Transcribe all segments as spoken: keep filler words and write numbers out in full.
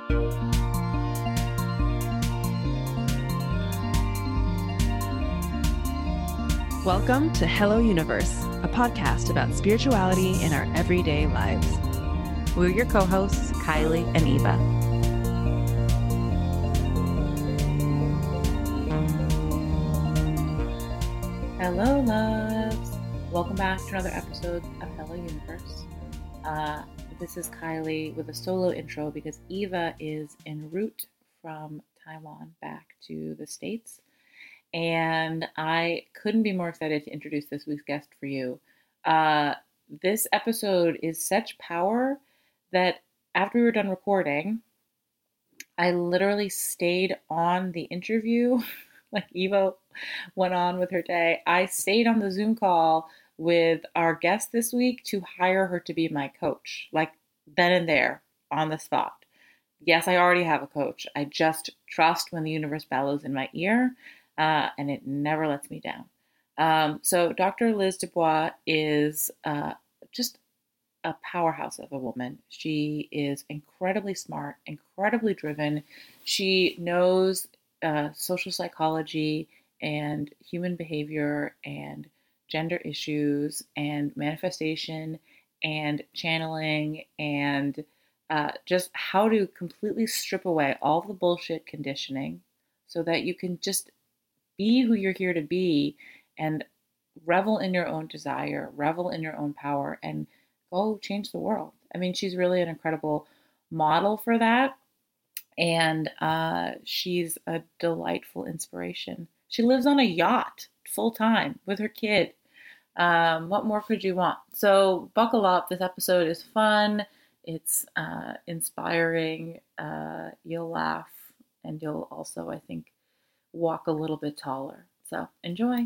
Welcome to Hello Universe, a podcast about spirituality in our everyday lives. We're your co-hosts, Kylie and Eva. Hello, loves. Welcome back to another episode of Hello Universe. Uh, this is Kylie with a solo intro because Eva is en route from Taiwan back to the States. And I couldn't be more excited to introduce this week's guest for you. Uh, this episode is such power that after we were done recording, I literally stayed on the interview. Like Eva went on with her day. I stayed on the Zoom call with our guest this week to hire her to be my coach, like then and there on the spot. Yes, I already have a coach. I just trust when the universe bellows in my ear. Uh, and it never lets me down. Um, so Doctor Liz Dubois is uh, just a powerhouse of a woman. She is incredibly smart, incredibly driven. She knows uh, social psychology and human behavior and gender issues and manifestation and channeling and uh, just how to completely strip away all the bullshit conditioning so that you can just be who you're here to be and revel in your own desire, revel in your own power, and go change the world. I mean, she's really an incredible model for that. And uh, she's a delightful inspiration. She lives on a yacht full time with her kid. Um, what more could you want? So buckle up. This episode is fun. It's uh, inspiring. Uh, you'll laugh. And you'll also, I think, walk a little bit taller. So enjoy.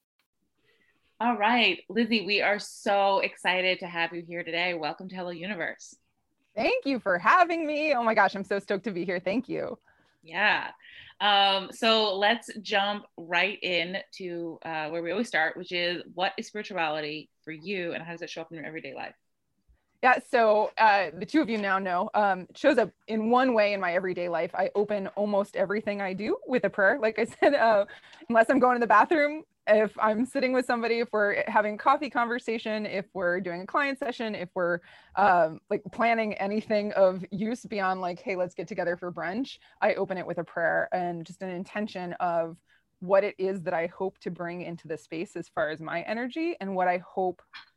All right, Lizzie, we are so excited to have you here today. Welcome to Hello Universe. Thank you for having me. Oh my gosh, I'm so stoked to be here. Thank you. Yeah. Um, so let's jump right in to uh, where we always start, which is what is spirituality for you and how does it show up in your everyday life? Yeah, so uh, the two of you now know, um, it shows up in one way in my everyday life. I open almost everything I do with a prayer. Like I said, uh, unless I'm going to the bathroom, if I'm sitting with somebody, if we're having a coffee conversation, if we're doing a client session, if we're um, like planning anything of use beyond like, hey, let's get together for brunch, I open it with a prayer and just an intention of what it is that I hope to bring into the space as far as my energy and what I hope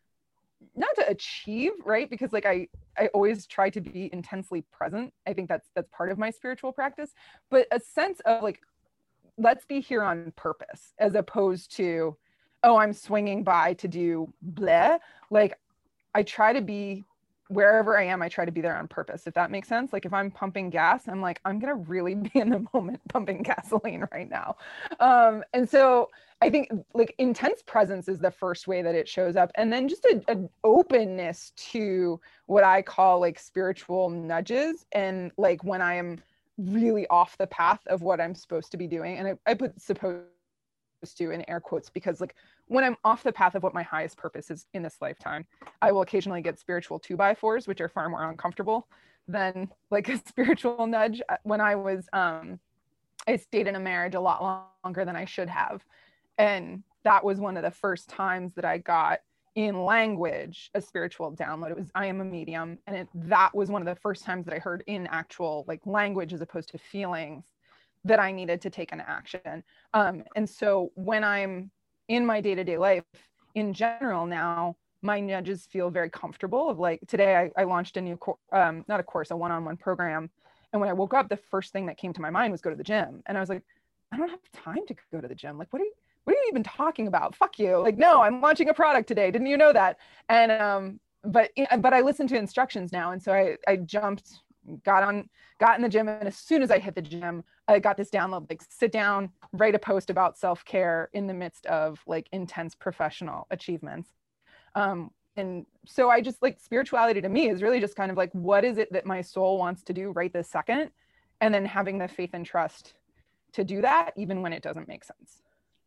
not to achieve, right? Because like I, I always try to be intensely present. I think that's, that's part of my spiritual practice, but a sense of like, let's be here on purpose as opposed to, oh, I'm swinging by to do blah. Like I try to be wherever I am, I try to be there on purpose. If that makes sense. Like if I'm pumping gas, I'm like, I'm going to really be in the moment pumping gasoline right now. Um, and so I think like intense presence is the first way that it shows up. And then just an openness to what I call like spiritual nudges. And like when I am really off the path of what I'm supposed to be doing. And I, I put supposed to in air quotes because like when I'm off the path of what my highest purpose is in this lifetime, I will occasionally get spiritual two by fours, which are far more uncomfortable than like a spiritual nudge. When I was, um, I stayed in a marriage a lot longer than I should have. And that was one of the first times that I got in language a spiritual download. It was, I am a medium. And it, that was one of the first times that I heard in actual like language as opposed to feelings that I needed to take an action. Um, and so when I'm in my day-to-day life in general now, my nudges feel very comfortable of like, today I, I launched a new, co- um, not a course, a one-on-one program. And when I woke up, the first thing that came to my mind was go to the gym. And I was like, I don't have time to go to the gym. Like, what are you, what are you even talking about? Fuck you. Like, no, I'm launching a product today. Didn't you know that? And, um, but, but I listened to instructions now. And so I, I jumped, got on, got in the gym. And as soon as I hit the gym, I got this download, like sit down, write a post about self-care in the midst of like intense professional achievements. Um, and so I just like spirituality to me is really just kind of like, what is it that my soul wants to do right this second? And then having the faith and trust to do that, even when it doesn't make sense.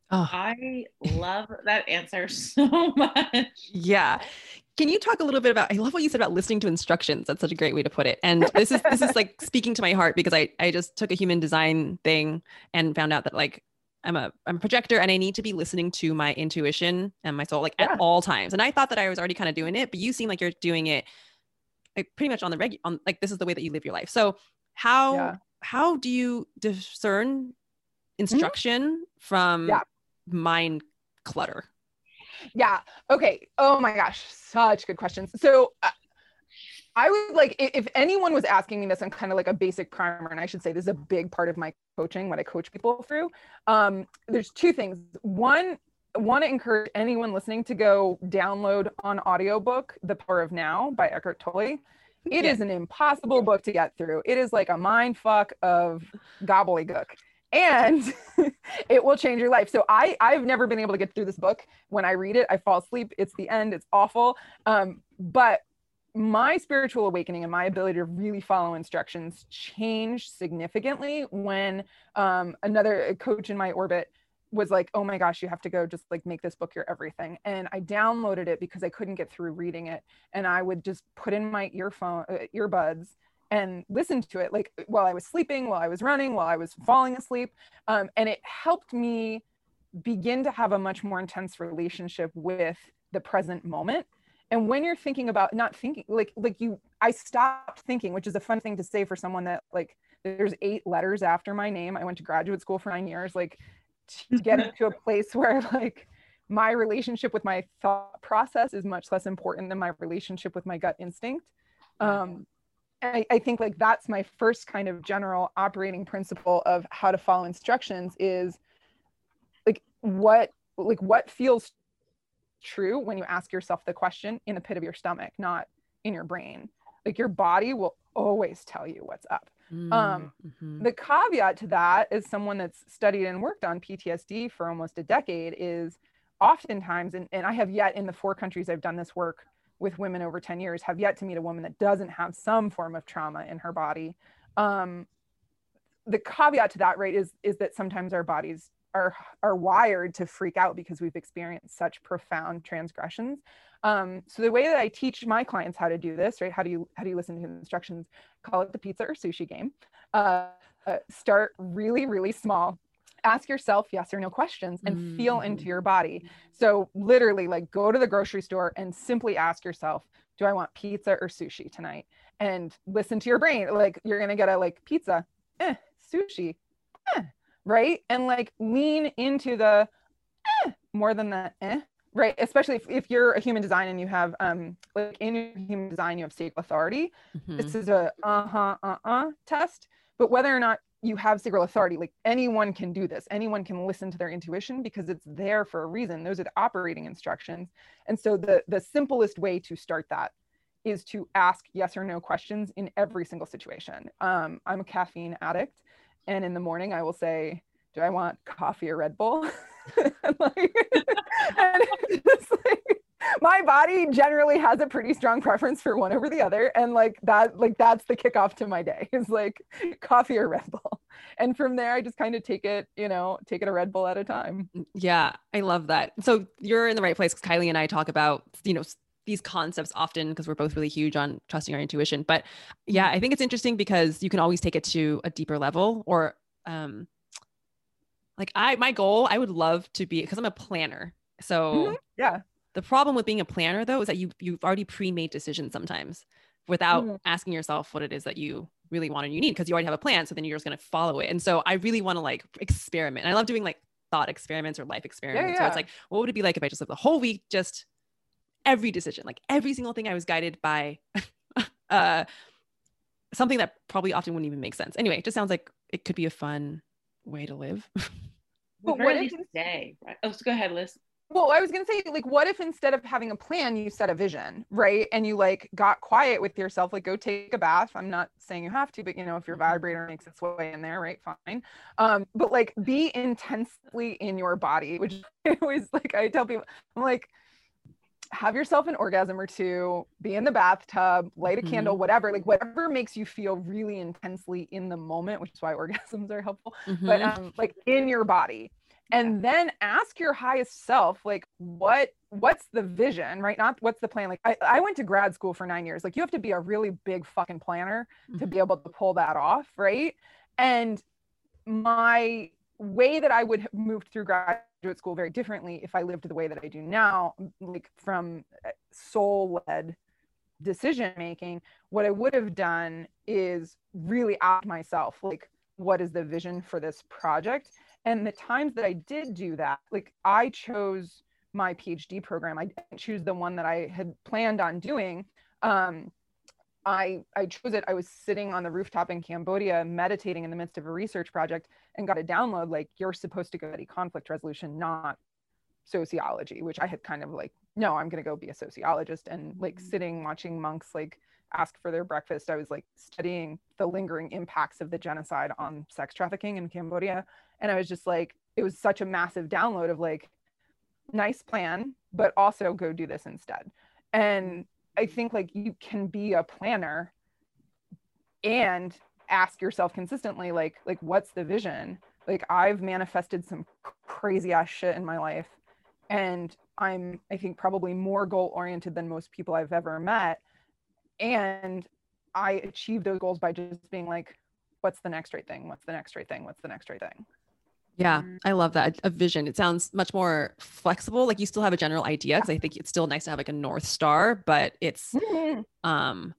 Oh, I love that answer so much. yeah. Can you talk a little bit about, I love what you said about listening to instructions. That's such a great way to put it. And this is, this is like speaking to my heart because I, I just took a human design thing and found out that like, I'm a, I'm a projector and I need to be listening to my intuition and my soul like Yeah. at all times. And I thought that I was already kind of doing it, but you seem like you're doing it like pretty much on the reg on like, this is the way that you live your life. So how, Yeah. how do you discern instruction mm-hmm. from yeah. mind clutter? Yeah. Okay. Oh my gosh. Such good questions. So uh, I would like, if anyone was asking me this on kind of like a basic primer, and I should say this is a big part of my coaching, what I coach people through. Um, there's two things. One, I want to encourage anyone listening to go download on audiobook, The Power of Now by Eckhart Tolle. It yeah. is an impossible book to get through. It is like a mind fuck of gobbledygook. And it will change your life. So I, I've never been able to get through this book. When I read it, I fall asleep. It's the end. It's awful. Um, but my spiritual awakening and my ability to really follow instructions changed significantly when um, another coach in my orbit was like, oh my gosh, you have to go just like make this book your everything. And I downloaded it because I couldn't get through reading it. And I would just put in my earphone, uh, earbuds and listen to it like while I was sleeping, while I was running, while I was falling asleep. Um, and it helped me begin to have a much more intense relationship with the present moment. And when you're thinking about not thinking, like, like you, I stopped thinking, which is a fun thing to say for someone that like, there's eight letters after my name. I went to graduate school for nine years, like to get into a place where like my relationship with my thought process is much less important than my relationship with my gut instinct. Um, I, I think like that's my first kind of general operating principle of how to follow instructions is like what like what feels true when you ask yourself the question in the pit of your stomach, not in your brain. Like your body will always tell you what's up. Mm-hmm. Um, the caveat to that is someone that's studied and worked on P T S D for almost a decade is oftentimes, and, and I have yet in the four countries I've done this work with women over ten years, have yet to meet a woman that doesn't have some form of trauma in her body. Um, the caveat to that, right, is, is that sometimes our bodies are, are wired to freak out because we've experienced such profound transgressions. Um, so the way that I teach my clients how to do this, right, how do you, how do you listen to instructions? Call it the pizza or sushi game. Uh, uh, start really, really small. Ask yourself yes or no questions and mm-hmm. feel into your body. So literally like go to the grocery store and simply ask yourself, do I want pizza or sushi tonight? And listen to your brain. Like you're going to get a like pizza, eh, sushi, eh, right? And like lean into the eh, more than the eh, right? Especially if, if you're a human design and you have um like in your human design, you have sacral authority. Mm-hmm. This is a uh-huh, uh-uh test. But whether or not you have sacral authority, like anyone can do this. Anyone can listen to their intuition because it's there for a reason. Those are the operating instructions. And so the, the simplest way to start that is to ask yes or no questions in every single situation. Um, I'm a caffeine addict. And in the morning I will say, do I want coffee or Red Bull? and like, and it's like, my body generally has a pretty strong preference for one over the other. And like that, like that's the kickoff to my day is like coffee or Red Bull. And from there, I just kind of take it, you know, take it a Red Bull at a time. Yeah, I love that. So you're in the right place because Kylie and I talk about, you know, these concepts often because we're both really huge on trusting our intuition. But yeah, I think it's interesting because you can always take it to a deeper level or um, like I, my goal, I would love to be, because I'm a planner. So mm-hmm. yeah. The problem with being a planner though, is that you, you've already pre-made decisions sometimes without mm-hmm. asking yourself what it is that you really want and you need, because you already have a plan. So then you're just going to follow it. And so I really want to like experiment. And I love doing like thought experiments or life experiments. Yeah, yeah. So it's like, what would it be like if I just lived the whole week, just every decision, like every single thing I was guided by uh, something that probably often wouldn't even make sense. Anyway, it just sounds like it could be a fun way to live. But what if day, right? Oh, so go ahead, Liz. Well, I was going to say, like, what if instead of having a plan, you set a vision, right? And you like got quiet with yourself, like go take a bath. I'm not saying you have to, but you know, if your vibrator makes its way in there, right? Fine. Um, but like be intensely in your body, which I always like, I tell people, I'm like, have yourself an orgasm or two, be in the bathtub, light a mm-hmm. candle, whatever, like whatever makes you feel really intensely in the moment, which is why orgasms are helpful, mm-hmm. but um, like in your body. And yeah. then ask your highest self, like, what, what's the vision, right? Not what's the plan. Like I, I went to grad school for nine years. Like you have to be a really big fucking planner mm-hmm. to be able to pull that off. Right. And my way that I would have moved through graduate school very differently if I lived the way that I do now, like from soul-led decision making, what I would have done is really ask myself, like, what is the vision for this project? And the times that I did do that, like I chose my PhD program. I didn't choose the one that I had planned on doing. Um, I, I chose it. I was sitting on the rooftop in Cambodia, meditating in the midst of a research project, and got a download like, you're supposed to go study conflict resolution, not sociology, which I had kind of like, no, I'm going to go be a sociologist. And like sitting, watching monks like ask for their breakfast. I was like studying the lingering impacts of the genocide on sex trafficking in Cambodia. And I was just like, it was such a massive download of like, nice plan, but also go do this instead. And I think like you can be a planner and ask yourself consistently, like, like what's the vision? Like I've manifested some crazy ass shit in my life. And I'm, I think probably more goal oriented than most people I've ever met. And I achieve those goals by just being like, what's the next right thing? What's the next right thing? What's the next right thing? Yeah, I love that. A vision. It sounds much more flexible. Like you still have a general idea, because I think it's still nice to have like a North Star, but it's, mm-hmm. um,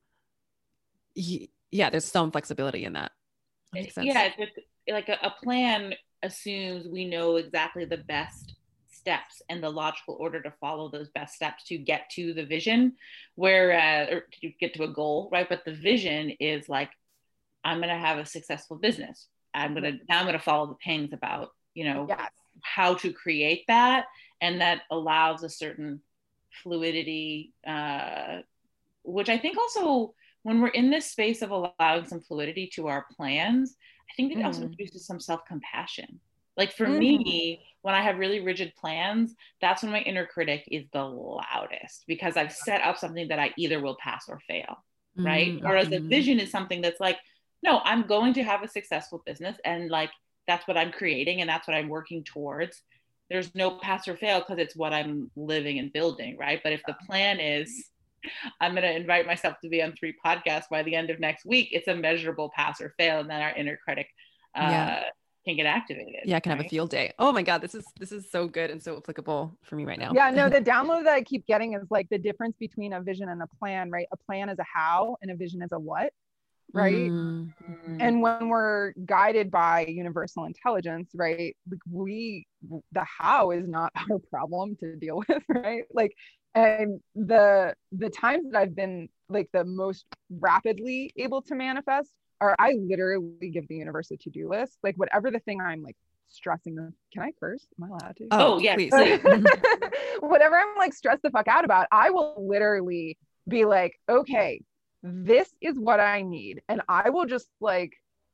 y- yeah, there's some flexibility in that. That makes sense. Yeah, like a, a plan assumes we know exactly the best steps and the logical order to follow those best steps to get to the vision, whereas, or to get to a goal, right? But the vision is like, I'm going to have a successful business. I'm going to, now I'm going to follow the pangs about, you know, yes. how to create that. And that allows a certain fluidity, uh, which I think also when we're in this space of allowing some fluidity to our plans, I think it mm-hmm. also produces some self-compassion. Like for mm-hmm. me, when I have really rigid plans, that's when my inner critic is the loudest, because I've set up something that I either will pass or fail, right? Mm-hmm. Whereas a vision is something that's like, no, I'm going to have a successful business, and like, that's what I'm creating and that's what I'm working towards. There's no pass or fail because it's what I'm living and building, right? But if the plan is, I'm going to invite myself to be on three podcasts by the end of next week, it's a measurable pass or fail. And then our inner critic uh, yeah. can get activated. Yeah, I can right? have a field day. Oh my God, this is this is so good and so applicable for me right now. Yeah, no, the download that I keep getting is like the difference between a vision and a plan, right? A plan is a how and a vision is a what. Right. Mm-hmm. And when we're guided by universal intelligence, right, like we, the how is not our problem to deal with, right? Like, and the, the times that I've been like the most rapidly able to manifest are I literally give the universe a to-do list, like whatever the thing I'm like stressing. Can I curse? Am I allowed to? Oh, oh yeah, please. Whatever I'm like stressed the fuck out about, I will literally be like, okay, this is what I need. And I will just like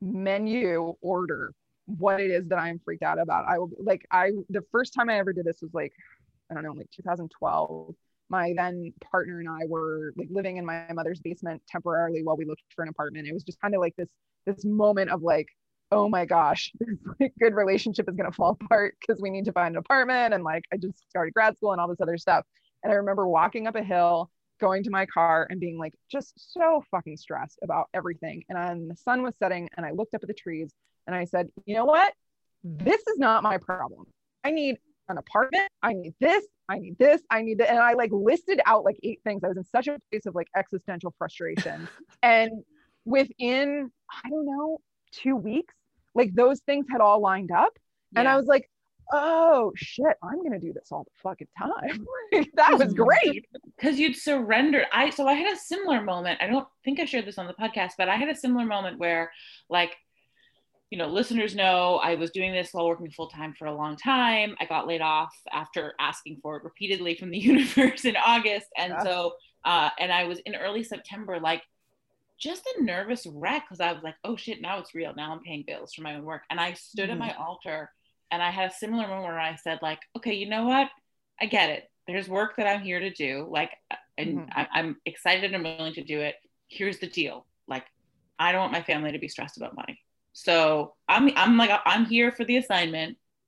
menu order what it is that I'm freaked out about. I will like, I, the first time I ever did this was like, I don't know, like two thousand twelve. My then partner and I were like living in my mother's basement temporarily while we looked for an apartment. It was just kind of like this, this moment of like, oh my gosh, this like good relationship is going to fall apart because we need to find an apartment. And like, I just started grad school and all this other stuff. And I remember walking up a hill, going to my car and being like just so fucking stressed about everything. And then the sun was setting and I looked up at the trees and I said, you know what? This is not my problem. I need an apartment. I need this. I need this. I need that. And I like listed out like eight things. I was in such a place of like existential frustration. And within, I don't know, two weeks, like those things had all lined up. Yeah. And I was like, oh shit, I'm gonna do this all the fucking time. That was great. Because you'd surrendered. I so I had a similar moment. I don't think I shared this on the podcast, but I had a similar moment where, like, you know, listeners know I was doing this while working full time for a long time. I got laid off after asking for it repeatedly from the universe in August, and yeah. so uh, and I was in early September, like just a nervous wreck because I was like, oh shit, now it's real. Now I'm paying bills for my own work, and I stood mm-hmm. at my altar. And I had a similar moment where I said like, okay, you know what? I get it. There's work that I'm here to do. Like, and mm-hmm. I, I'm excited and willing to do it. Here's the deal. Like, I don't want my family to be stressed about money. So I'm, I'm like, I'm here for the assignment.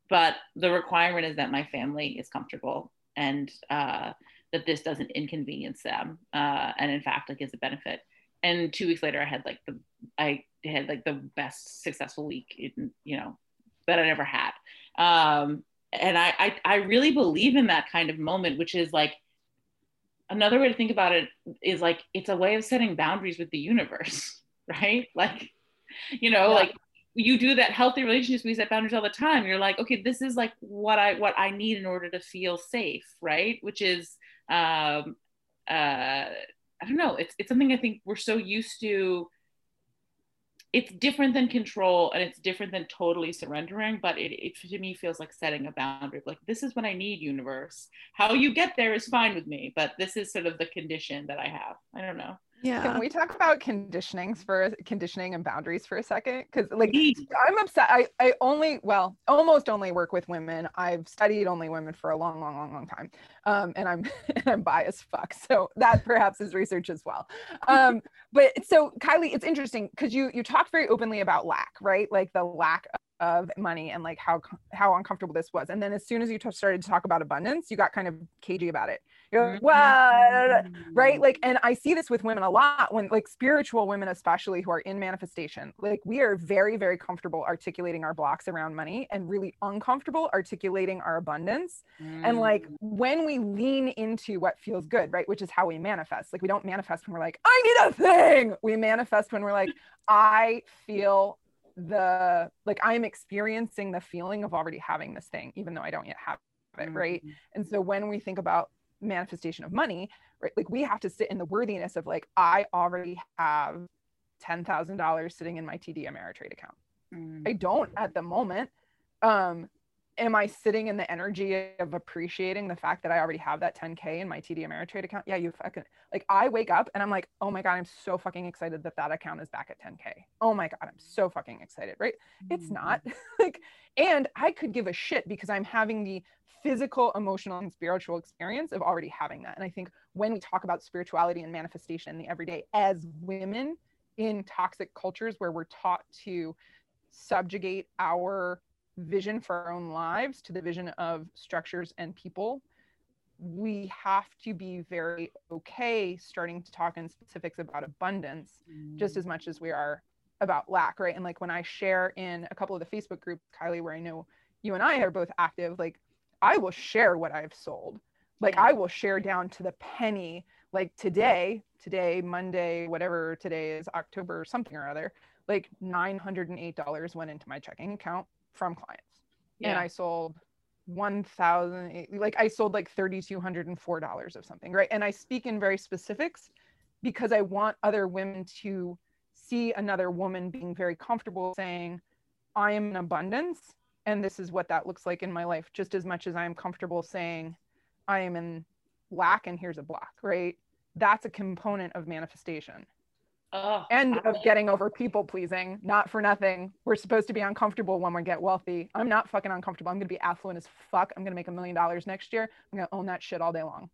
but the requirement is that my family is comfortable and uh, that this doesn't inconvenience them. Uh, and in fact, like is a benefit. And two weeks later, I had like the, I had like the best successful week, in, you know, that I never had. Um, and I, I, I really believe in that kind of moment, which is like, another way to think about it is like, it's a way of setting boundaries with the universe, right? Like, you know, yeah. like you do that healthy relationships, we set boundaries all the time. You're like, okay, this is like what I, what I need in order to feel safe. Right. Which is, um, uh, I don't know. It's, it's something I think we're so used to. It's different than control and it's different than totally surrendering, but it, it to me feels like setting a boundary. Like, this is what I need, universe. How you get there is fine with me, but this is sort of the condition that I have. I don't know. Yeah. Can we talk about conditionings for conditioning and boundaries for a second? Because like I'm upset. I, I only, well, almost only work with women. I've studied only women for a long, long, long, long time. Um, and I'm and I'm biased fuck. So that perhaps is research as well. Um, but so Kylie, it's interesting because you you talk very openly about lack, right? Like the lack of money and like how how uncomfortable this was. And then as soon as you t- started to talk about abundance, you got kind of cagey about it. You're like, what? Right? Like, and I see this with women a lot when like spiritual women, especially who are in manifestation, like we are very, very comfortable articulating our blocks around money and really uncomfortable articulating our abundance. Mm. And like when we lean into what feels good, right? Which is how we manifest. Like we don't manifest when we're like, I need a thing. We manifest when we're like, I feel the, like I'm experiencing the feeling of already having this thing, even though I don't yet have it. Right. Mm-hmm. And so when we think about manifestation of money, right? Like we have to sit in the worthiness of like, I already have ten thousand dollars sitting in my T D Ameritrade account. Mm. I don't at the moment. Um, am I sitting in the energy of appreciating the fact that I already have that ten K in my T D Ameritrade account? Yeah, you fucking, like I wake up and I'm like, oh my God, I'm so fucking excited that that account is back at ten K. Oh my God, I'm so fucking excited, right? Mm. It's not like, and I could give a shit because I'm having the physical, emotional, and spiritual experience of already having that. And I think when we talk about spirituality and manifestation in the everyday as women in toxic cultures where we're taught to subjugate our vision for our own lives to the vision of structures and people, we have to be very okay starting to talk in specifics about abundance mm. just as much as we are about lack, right? And like when I share in a couple of the Facebook groups, Kylie, where I know you and I are both active, like I will share what I've sold. Like yeah. I will share down to the penny. Like today, today, Monday, whatever today is, October something or other, like nine hundred eight dollars went into my checking account from clients. Yeah. And I sold one thousand, like I sold like three thousand two hundred four dollars of something, right? And I speak in very specifics because I want other women to see another woman being very comfortable saying, I am in abundance. And this is what that looks like in my life, just as much as I am comfortable saying I am in lack and here's a block, right? That's a component of manifestation. Oh, and of getting over people pleasing. Not for nothing. We're supposed to be uncomfortable when we get wealthy. I'm not fucking uncomfortable. I'm going to be affluent as fuck. I'm going to make a million dollars next year. I'm going to own that shit all day long.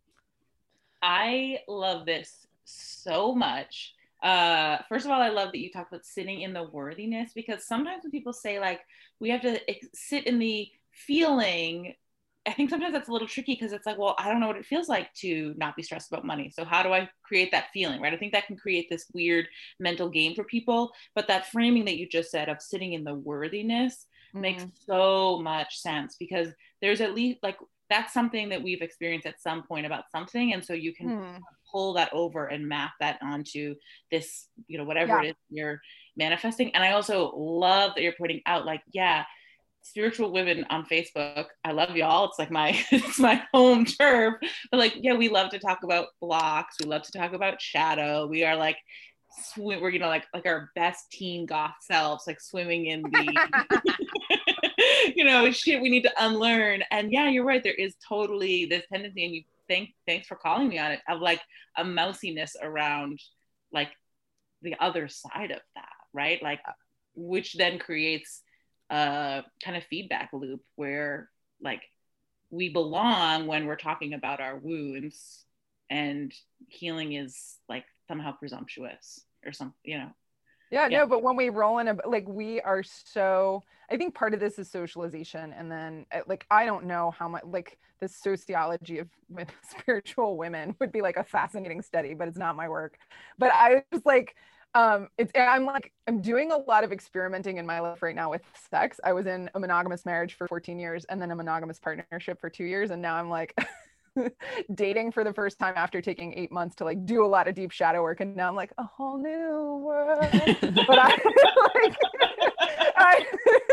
I love this so much. Uh, first of all, I love that you talk about sitting in the worthiness, because sometimes when people say like, we have to ex- sit in the feeling, I think sometimes that's a little tricky because it's like, well, I don't know what it feels like to not be stressed about money. So how do I create that feeling, right? I think that can create this weird mental game for people, but that framing that you just said of sitting in the worthiness mm. makes so much sense, because there's at least like, that's something that we've experienced at some point about something. And so you can hmm. pull that over and map that onto this, you know, whatever yeah. it is you're manifesting. And I also love that you're pointing out like, yeah, spiritual women on Facebook, I love y'all. It's like my, it's my home turf, but like, yeah, we love to talk about blocks. We love to talk about shadow. We are like, sw- we're, you know, like, like our best teen goth selves, like swimming in the, you know, shit we need to unlearn. And yeah, you're right. There is totally this tendency, and you thank, thanks for calling me on it, of like a mousiness around like the other side of that, right? Like, which then creates a kind of feedback loop where like we belong when we're talking about our wounds, and healing is like somehow presumptuous or something, you know? Yeah, Yeah. no, but when we roll in, a, like we are so, I think part of this is socialization. And then uh, like, I don't know how much, like the sociology of with spiritual women would be like a fascinating study, but it's not my work. But I was like, um, it's, I'm like, I'm doing a lot of experimenting in my life right now with sex. I was in a monogamous marriage for fourteen years and then a monogamous partnership for two years. And now I'm like, dating for the first time after taking eight months to like do a lot of deep shadow work, and now I'm like a whole new world. But I like I,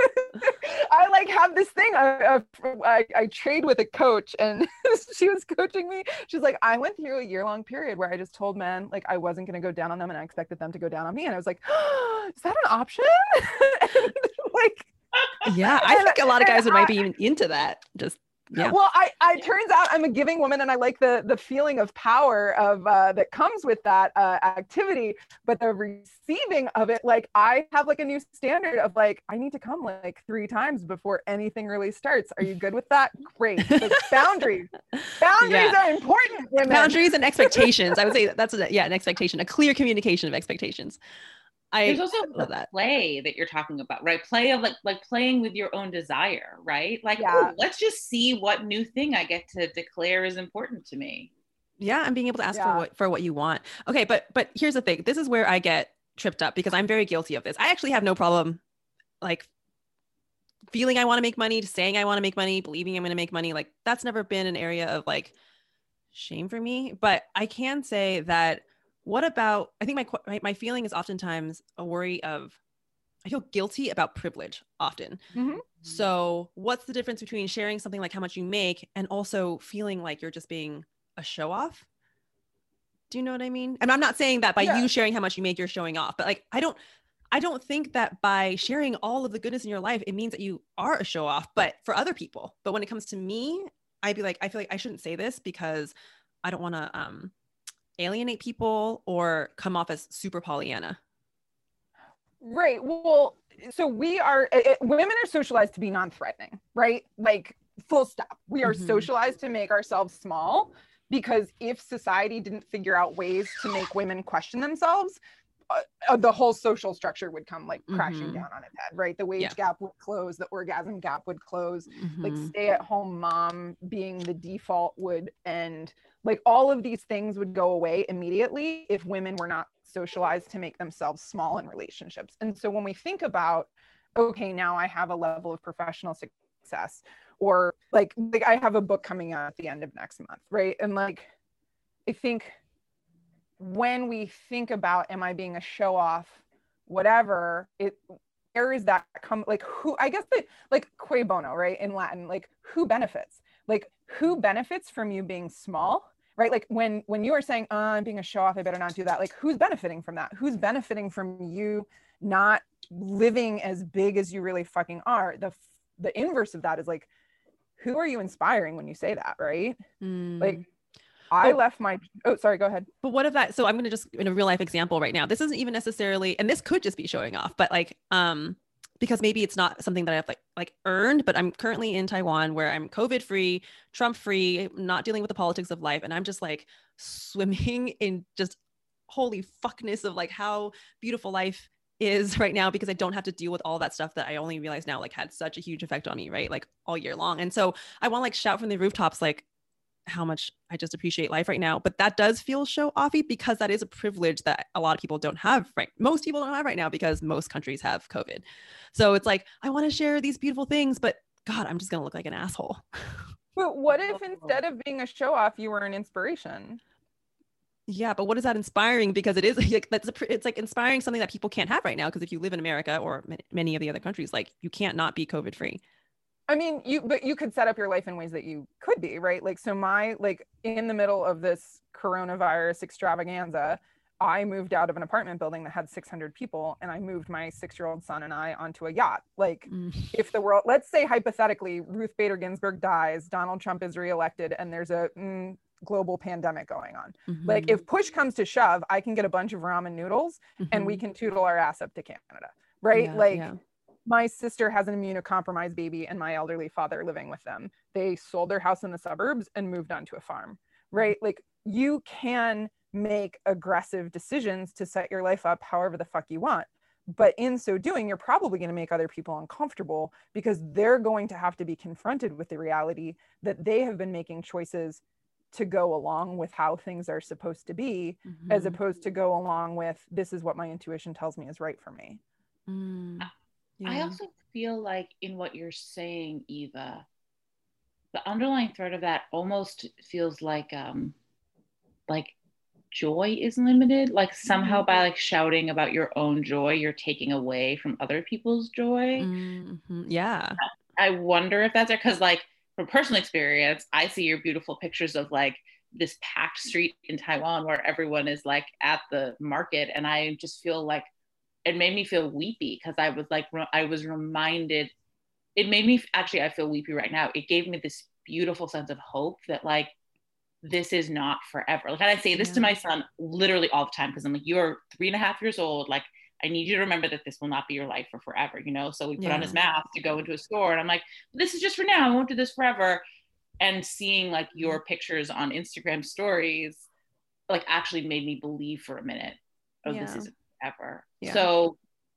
I like have this thing. I, I I trade with a coach, and she was coaching me. She's like, I went through a year long period where I just told men like I wasn't going to go down on them, and I expected them to go down on me, and I was like, oh, is that an option? And, like, yeah, I think a lot of guys would I, might be even into that. Just yeah. Well, I, I turns out I'm a giving woman, and I like the the feeling of power of uh, that comes with that uh, activity. But the receiving of it, like I have like a new standard of like I need to come like three times before anything really starts. Are you good with that? Great. Like, boundaries. Boundaries yeah. are important. Women. Boundaries and expectations. I would say that's a, yeah, an expectation, a clear communication of expectations. I There's also love the that play that you're talking about, right? Play of like like playing with your own desire, right? Like, yeah. oh, let's just see what new thing I get to declare is important to me. Yeah, and being able to ask yeah. for what for what you want. Okay, but but here's the thing. This is where I get tripped up because I'm very guilty of this. I actually have no problem like feeling I want to make money, saying I want to make money, believing I'm going to make money. Like that's never been an area of like shame for me. But I can say that what about, I think my, my, my feeling is oftentimes a worry of, I feel guilty about privilege often. Mm-hmm. So what's the difference between sharing something like how much you make and also feeling like you're just being a show off? Do you know what I mean? And I'm not saying that by yeah. you sharing how much you make, you're showing off, but like, I don't, I don't think that by sharing all of the goodness in your life, it means that you are a show off, but for other people. But when it comes to me, I'd be like, I feel like I shouldn't say this because I don't want to, um, alienate people or come off as super Pollyanna. Right. Well, so we are, it, women are socialized to be non-threatening, right? Like full stop. We are mm-hmm. socialized to make ourselves small because if society didn't figure out ways to make women question themselves, uh, the whole social structure would come like crashing mm-hmm. down on its head, right? The wage yeah. gap would close, the orgasm gap would close, mm-hmm. like stay at home mom being the default would end. Like all of these things would go away immediately if women were not socialized to make themselves small in relationships. And so when we think about, okay, now I have a level of professional success, or like, like I have a book coming out at the end of next month, right? And like, I think when we think about, am I being a show off, whatever, it, where is that come, like who, I guess that like cui bono, right? In Latin, like who benefits? Like who benefits from you being small, right? Like when, when you are saying, oh, I'm being a show off, I better not do that. Like who's benefiting from that? Who's benefiting from you not living as big as you really fucking are? The, the inverse of that is like, who are you inspiring when you say that, right? Mm. Like I oh, left my, oh, sorry, go ahead. But what if that, so I'm going to just, in a real life example right now, this isn't even necessarily, and this could just be showing off, but like, um, because maybe it's not something that I've like, like earned, but I'm currently in Taiwan where I'm COVID free, Trump free, not dealing with the politics of life. And I'm just like swimming in just holy fuckness of like how beautiful life is right now, because I don't have to deal with all that stuff that I only realize now, like had such a huge effect on me, right? Like all year long. And so I want to like shout from the rooftops, like, how much I just appreciate life right now. But that does feel show offy because that is a privilege that a lot of people don't have, right? Most people don't have right now because most countries have COVID. So it's like, I want to share these beautiful things, but God, I'm just going to look like an asshole. But what if instead of being a show off, you were an inspiration? Yeah, but what is that inspiring? Because it is like, that's a, it's like inspiring something that people can't have right now. Because if you live in America or many of the other countries, like you can't not be COVID free. I mean, you, but you could set up your life in ways that you could be, right? Like, so my, like in the middle of this coronavirus extravaganza, I moved out of an apartment building that had six hundred people, and I moved my six-year-old son and I onto a yacht. Like mm. if the world, let's say hypothetically, Ruth Bader Ginsburg dies, Donald Trump is reelected, and there's a mm, global pandemic going on. Mm-hmm. Like if push comes to shove, I can get a bunch of ramen noodles mm-hmm. and we can toodle our ass up to Canada, right? Yeah, like, yeah. My sister has an immunocompromised baby and my elderly father living with them. They sold their house in the suburbs and moved onto a farm, right? Like you can make aggressive decisions to set your life up however the fuck you want. but in so doing, you're probably going to make other people uncomfortable because they're going to have to be confronted with the reality that they have been making choices to go along with how things are supposed to be, mm-hmm. as opposed to go along with, this is what my intuition tells me is right for me. Mm. Yeah. I also feel like in what you're saying, Eva, the underlying thread of that almost feels like, um, like joy is limited. Like somehow mm-hmm. by like shouting about your own joy, you're taking away from other people's joy. Mm-hmm. Yeah. I wonder if that's there. Cause like from personal experience, I see your beautiful pictures of like this packed street in Taiwan where everyone is like at the market. And I just feel like it made me feel weepy because I was like, I was reminded, it made me, actually, I feel weepy right now. It gave me this beautiful sense of hope that like, this is not forever. Like, and I say this yeah. to my son literally all the time because I'm like, you're three and a half years old. Like, I need you to remember that this will not be your life for forever, you know? So we put yeah. on his mask to go into a store and I'm like, this is just for now. I won't do this forever. And seeing like your pictures on Instagram stories, like actually made me believe for a minute, oh, yeah. this isn't forever. Yeah. So,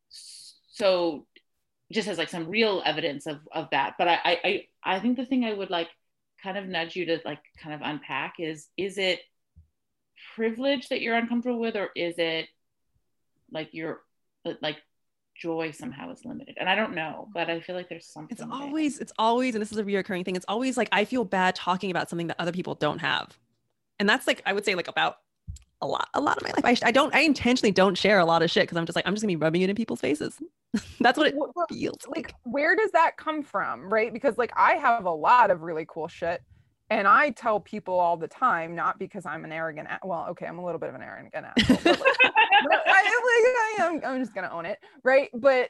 so just as like some real evidence of, of that. But I, I, I think the thing I would like kind of nudge you to like kind of unpack is, is it privilege that you're uncomfortable with, or is it like you're like joy somehow is limited? And I don't know, but I feel like there's something. It's always, there. it's always, and this is a reoccurring thing. It's always like, I feel bad talking about something that other people don't have. And that's like, I would say like about a lot, a lot of my life. I, I don't, I intentionally don't share a lot of shit. Cause I'm just like, I'm just gonna be rubbing it in people's faces. That's what it well, feels like. like. Where does that come from? Right. Because like I have a lot of really cool shit. And I tell people all the time, not because I'm an arrogant, well, okay, I'm a little bit of an arrogant asshole, but like, I, I, I am, I'm just going to own it, right? But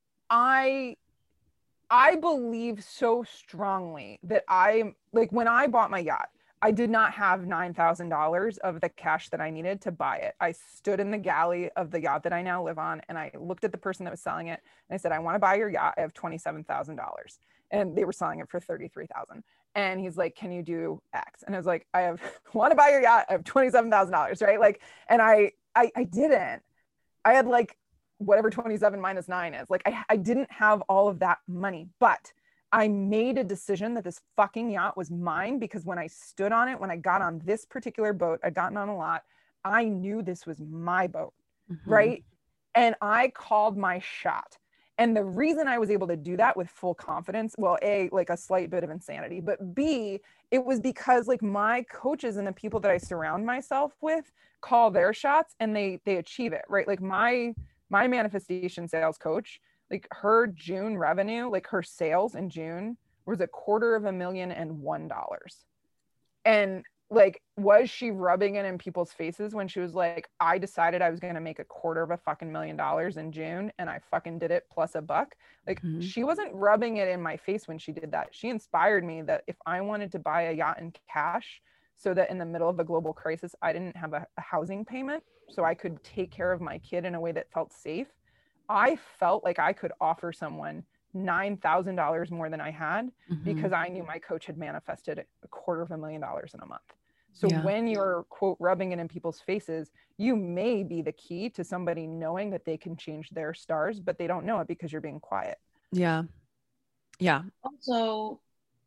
I, I believe so strongly that I, like when I bought my yacht, I did not have nine thousand dollars of the cash that I needed to buy it. I stood in the galley of the yacht that I now live on, and I looked at the person that was selling it, and I said, I want to buy your yacht. I have twenty-seven thousand dollars. And they were selling it for thirty-three thousand dollars. And he's like, can you do X? And I was like, I have want to buy your yacht. I have twenty-seven thousand dollars, right? Like, and I, I, I didn't, I had like whatever twenty-seven minus nine is. Like, I, I didn't have all of that money, but I made a decision that this fucking yacht was mine, because when I stood on it, when I got on this particular boat, I'd gotten on a lot, I knew this was my boat, mm-hmm. right? And I called my shot. And the reason I was able to do that with full confidence, well, A, like a slight bit of insanity, but B, it was because like my coaches and the people that I surround myself with call their shots and they they achieve it, right? Like my my manifestation sales coach, like her June revenue, like her sales in June was a quarter of a million and one dollars. And like, was she rubbing it in people's faces when she was like, I decided I was going to make a quarter of a fucking million dollars in June and I fucking did it plus a buck? Like, mm-hmm. she wasn't rubbing it in my face when she did that. She inspired me that if I wanted to buy a yacht in cash so that in the middle of a global crisis, I didn't have a, a housing payment, so I could take care of my kid in a way that felt safe, I felt like I could offer someone nine thousand dollars more than I had, mm-hmm. because I knew my coach had manifested a quarter of a million dollars in a month. So yeah. when you're, quote, rubbing it in people's faces, you may be the key to somebody knowing that they can change their stars, but they don't know it because you're being quiet. Yeah. Yeah. Also,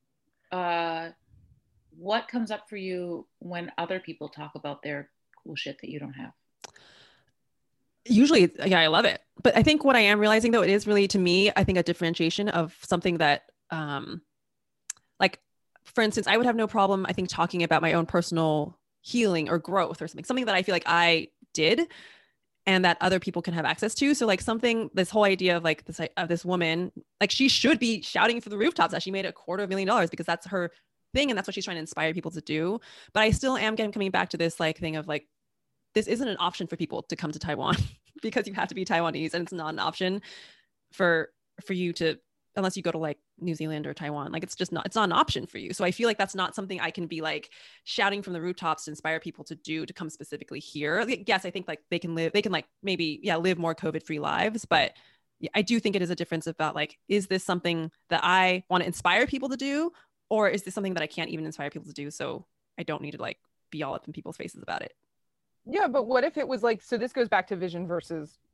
uh, what comes up for you when other people talk about their cool shit that you don't have? Usually, yeah, I love it. But I think what I am realizing though, it is really, to me, I think a differentiation of something that, um, like, for instance, I would have no problem, I think, talking about my own personal healing or growth or something, something that I feel like I did and that other people can have access to. So like something, this whole idea of like this, of this woman, like she should be shouting from the rooftops that she made a quarter of a million dollars because that's her thing. And that's what she's trying to inspire people to do. But I still am getting, coming back to this like thing of like, this isn't an option for people to come to Taiwan because you have to be Taiwanese, and it's not an option for, for you to, unless you go to like New Zealand or Taiwan, like it's just not, it's not an option for you. So I feel like that's not something I can be like shouting from the rooftops to inspire people to do, to come specifically here. Like, yes, I think like they can live, they can like maybe, yeah, live more COVID-free lives. But yeah, I do think it is a difference about like, is this something that I want to inspire people to do? Or is this something that I can't even inspire people to do? So I don't need to like be all up in people's faces about it. Yeah, but what if it was like, so this goes back to vision versus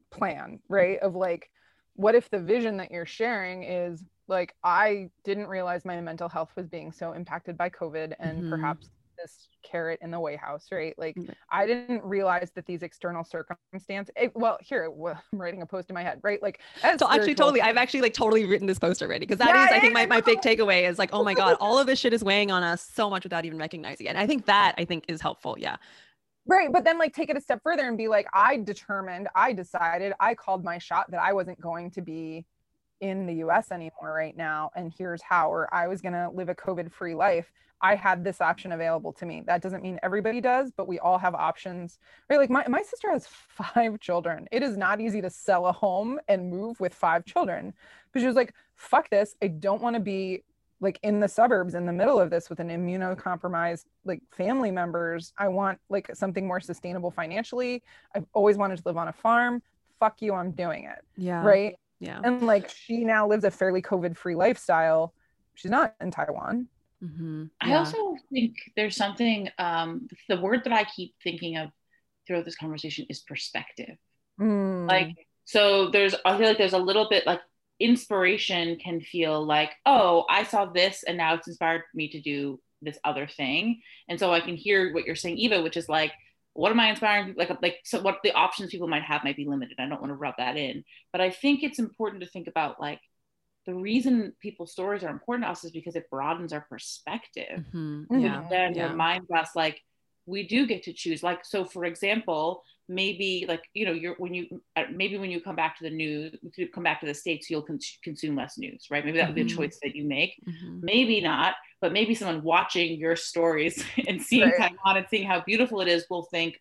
plan, right? Of like, what if the vision that you're sharing is like, I didn't realize my mental health was being so impacted by COVID and Mm-hmm. perhaps this carrot in the White House, right? Like, Mm-hmm. I didn't realize that these external circumstances, it, well, here, well, I'm writing a post in my head, right? Like, as So actually, spiritual- totally, I've actually like totally written this post already because that Yeah, is, I yeah, think my, yeah, my no. big takeaway is like, oh my God, all of this shit is weighing on us so much without even recognizing it. And I think that I think is helpful. Yeah. Right. But then like take it a step further and be like, I determined, I decided, I called my shot that I wasn't going to be in the U S anymore right now. And here's how, or I was going to live a COVID free life. I had this option available to me. That doesn't mean everybody does, but we all have options, right? Like my, my sister has five children. It is not easy to sell a home and move with five children. But she was like, fuck this. I don't want to be like in the suburbs in the middle of this with an immunocompromised like family members. I want like something more sustainable financially. I've always wanted to live on a farm. Fuck you, I'm doing it. Yeah. Right. Yeah. And like she now lives a fairly COVID free lifestyle. She's not in Taiwan. Mm-hmm. I Yeah. also think there's something, um, the word that I keep thinking of throughout this conversation is perspective. Mm. Like, so there's, I feel like there's a little bit like inspiration can feel like, oh, I saw this and now it's inspired me to do this other thing. And so I can hear what you're saying, Eva, which is like, what am I inspiring? Like, like, so what the options people might have might be limited. I don't want to rub that in, but I think it's important to think about like, the reason people's stories are important to us is because it broadens our perspective. Mm-hmm. Yeah. Then Yeah. reminds us like, we do get to choose. Like, so for example, maybe like, you know, you're, when you, maybe when you come back to the news, you come back to the States, you'll con- consume less news, right? Maybe that would be a Mm-hmm. choice that you make. Mm-hmm. Maybe not, but maybe someone watching your stories and seeing Right. Taiwan and seeing how beautiful it is will think,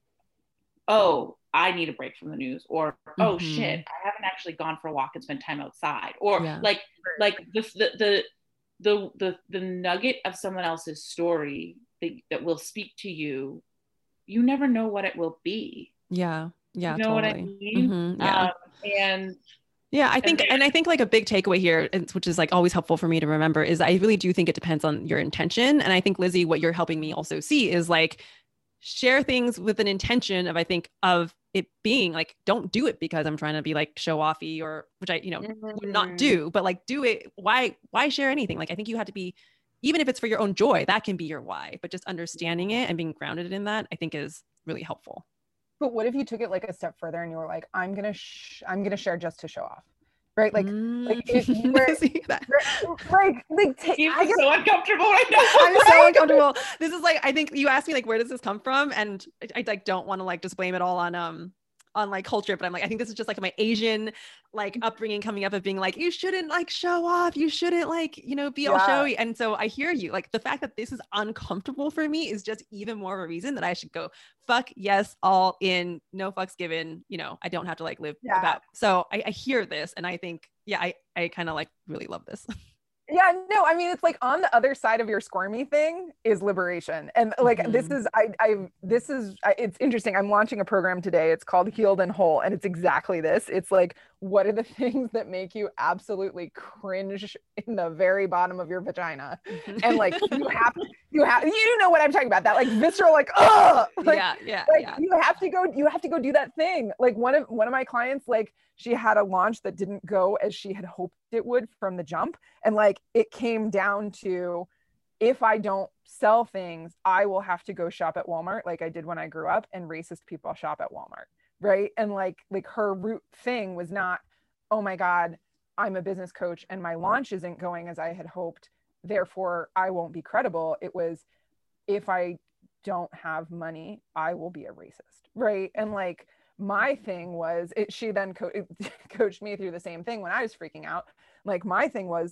oh, I need a break from the news, or oh Mm-hmm. shit, I haven't actually gone for a walk and spent time outside, or Yeah. like like the the the the the, the nugget of someone else's story that, that will speak to you. You never know what it will be. Yeah. Yeah. You know Totally. what I mean? Mm-hmm. Yeah. Um, and Yeah, I think, and I think like a big takeaway here, which is like always helpful for me to remember, is I really do think it depends on your intention. And I think, Lizzie, what you're helping me also see is like share things with an intention of, I think, of it being like, don't do it because I'm trying to be like show offy, or which I, you know, would not do, but like do it. Why, why share anything? Like, I think you have to be, even if it's for your own joy, that can be your why, but just understanding it and being grounded in that, I think is really helpful. But what if you took it like a step further and you were like, I'm going to, sh- I'm going to share just to show off. Right. Like, mm. like, if you were, See that? like, like, t- you're I get so uncomfortable right now. I'm so uncomfortable. This is like, I think you asked me like, where does this come from? And I, I like don't want to like just blame it all on um on like culture, but I'm like, I think this is just like my Asian like upbringing coming up of being like, you shouldn't like show off, you shouldn't like, you know, be all Yeah. showy. And so I hear you, like the fact that this is uncomfortable for me is just even more of a reason that I should go fuck yes, all in, no fucks given, you know, I don't have to like live Yeah. about. So I, I hear this and I think, yeah, I, I kind of like really love this. Yeah, no, I mean, it's like on the other side of your squirmy thing is liberation. And like, Mhm. this is, I, I, this is, I, it's interesting. I'm launching a program today. It's called Healed and Whole. And it's exactly this. It's like, what are the things that make you absolutely cringe in the very bottom of your vagina? Mhm. And like, you have, you have, you know what I'm talking about, that like visceral, like, oh, like, yeah, yeah, like yeah. you have to go, you have to go do that thing. Like one of, one of my clients, like she had a launch that didn't go as she had hoped it would from the jump. And like, it came down to, if I don't sell things, I will have to go shop at Walmart like I did when I grew up, and racist people shop at Walmart. Right. And like, like her root thing was not, oh my God, I'm a business coach and my launch isn't going as I had hoped, therefore I won't be credible. It was, if I don't have money, I will be a racist. Right. And like, my thing was, it, she then co- coached me through the same thing when I was freaking out. Like my thing was,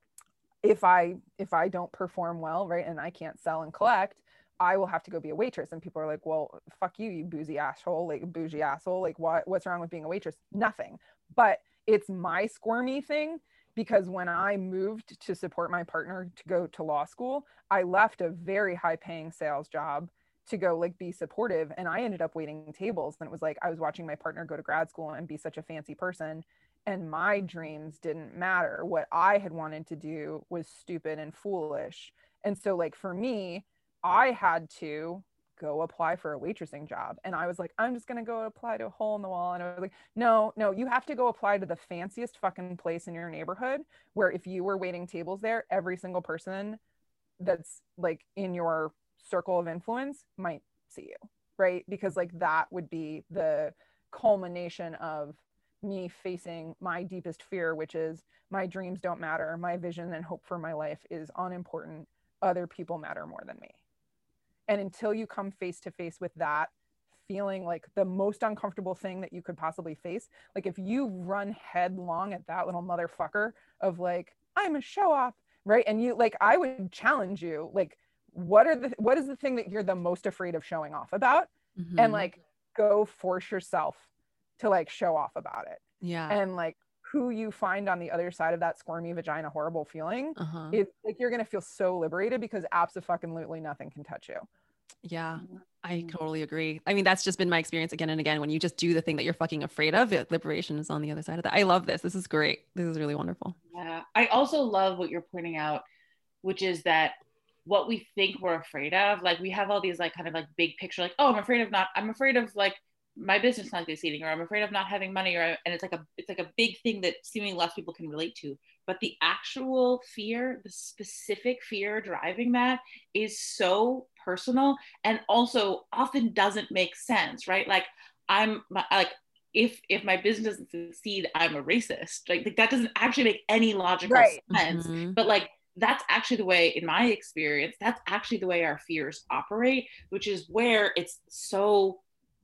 if I, if I don't perform well, right, and I can't sell and collect, I will have to go be a waitress. And people are like, well, fuck you, you boozy asshole, like bougie asshole. Like what, what's wrong with being a waitress? Nothing. But it's my squirmy thing, because when I moved to support my partner to go to law school, I left a very high paying sales job to go like be supportive. And I ended up waiting tables. And it was like, I was watching my partner go to grad school and be such a fancy person, and my dreams didn't matter. What I had wanted to do was stupid and foolish. And so like, for me, I had to go apply for a waitressing job. And I was like, I'm just going to go apply to a hole in the wall. And I was like, no, no, you have to go apply to the fanciest fucking place in your neighborhood, where if you were waiting tables there, every single person that's like in your circle of influence might see you, right? Because like that would be the culmination of me facing my deepest fear, which is my dreams don't matter. My vision and hope for my life is unimportant. Other people matter more than me. And until you come face to face with that feeling, like the most uncomfortable thing that you could possibly face, like if you run headlong at that little motherfucker of like, I'm a show off, right? And you like, I would challenge you, like, what are the, what is the thing that you're the most afraid of showing off about? Mm-hmm. And like, go force yourself to like show off about it. Yeah. And like who you find on the other side of that squirmy vagina horrible feeling, uh-huh. is like, you're going to feel so liberated, because absolutely nothing can touch you. Yeah, I totally agree. I mean, that's just been my experience again and again. When you just do the thing that you're fucking afraid of, it, liberation is on the other side of that. I love this. This is great. This is really wonderful. Yeah. I also love what you're pointing out, which is that what we think we're afraid of, like we have all these like kind of like big picture, like, oh, I'm afraid of not, I'm afraid of like my business not succeeding, or I'm afraid of not having money, or, and it's like a, it's like a big thing that seemingly less people can relate to. But the actual fear, the specific fear driving that is so personal, and also often doesn't make sense, right? Like I'm like, if if my business doesn't succeed, I'm a racist. Like, like that doesn't actually make any logical right. sense. Mm-hmm. But like, that's actually the way, in my experience, that's actually the way our fears operate, which is where it's so,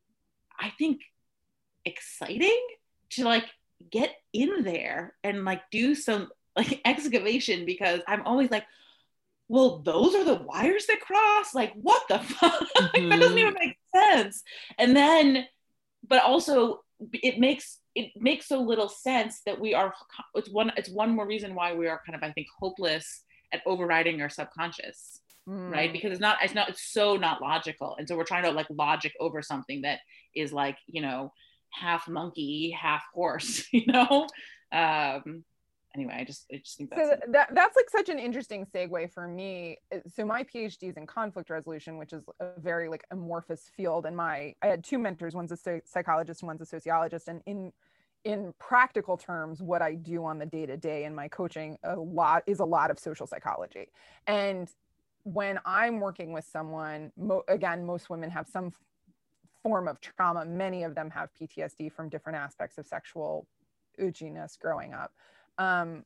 I think, exciting to like get in there and like do some like excavation, because I'm always like, well, those are the wires that cross, like what the fuck? Mm-hmm. That doesn't even make sense. And then, but also it makes it makes so little sense that we are, it's one it's one more reason why we are kind of, I think, hopeless at overriding our subconscious. Mm. Right? Because it's not, it's not, it's so not logical. And so we're trying to like logic over something that is like, you know, half monkey, half horse, you know? Um, anyway, I just, I just think that's, so that, that's like such an interesting segue for me. So my PhD is in conflict resolution, which is a very like amorphous field. And my, I had two mentors, one's a psychologist and one's a sociologist. And in, in practical terms, what I do on the day to day in my coaching a lot is a lot of social psychology. And when I'm working with someone, mo- again, most women have some f- form of trauma. Many of them have P T S D from different aspects of sexual ooginess growing up. Um,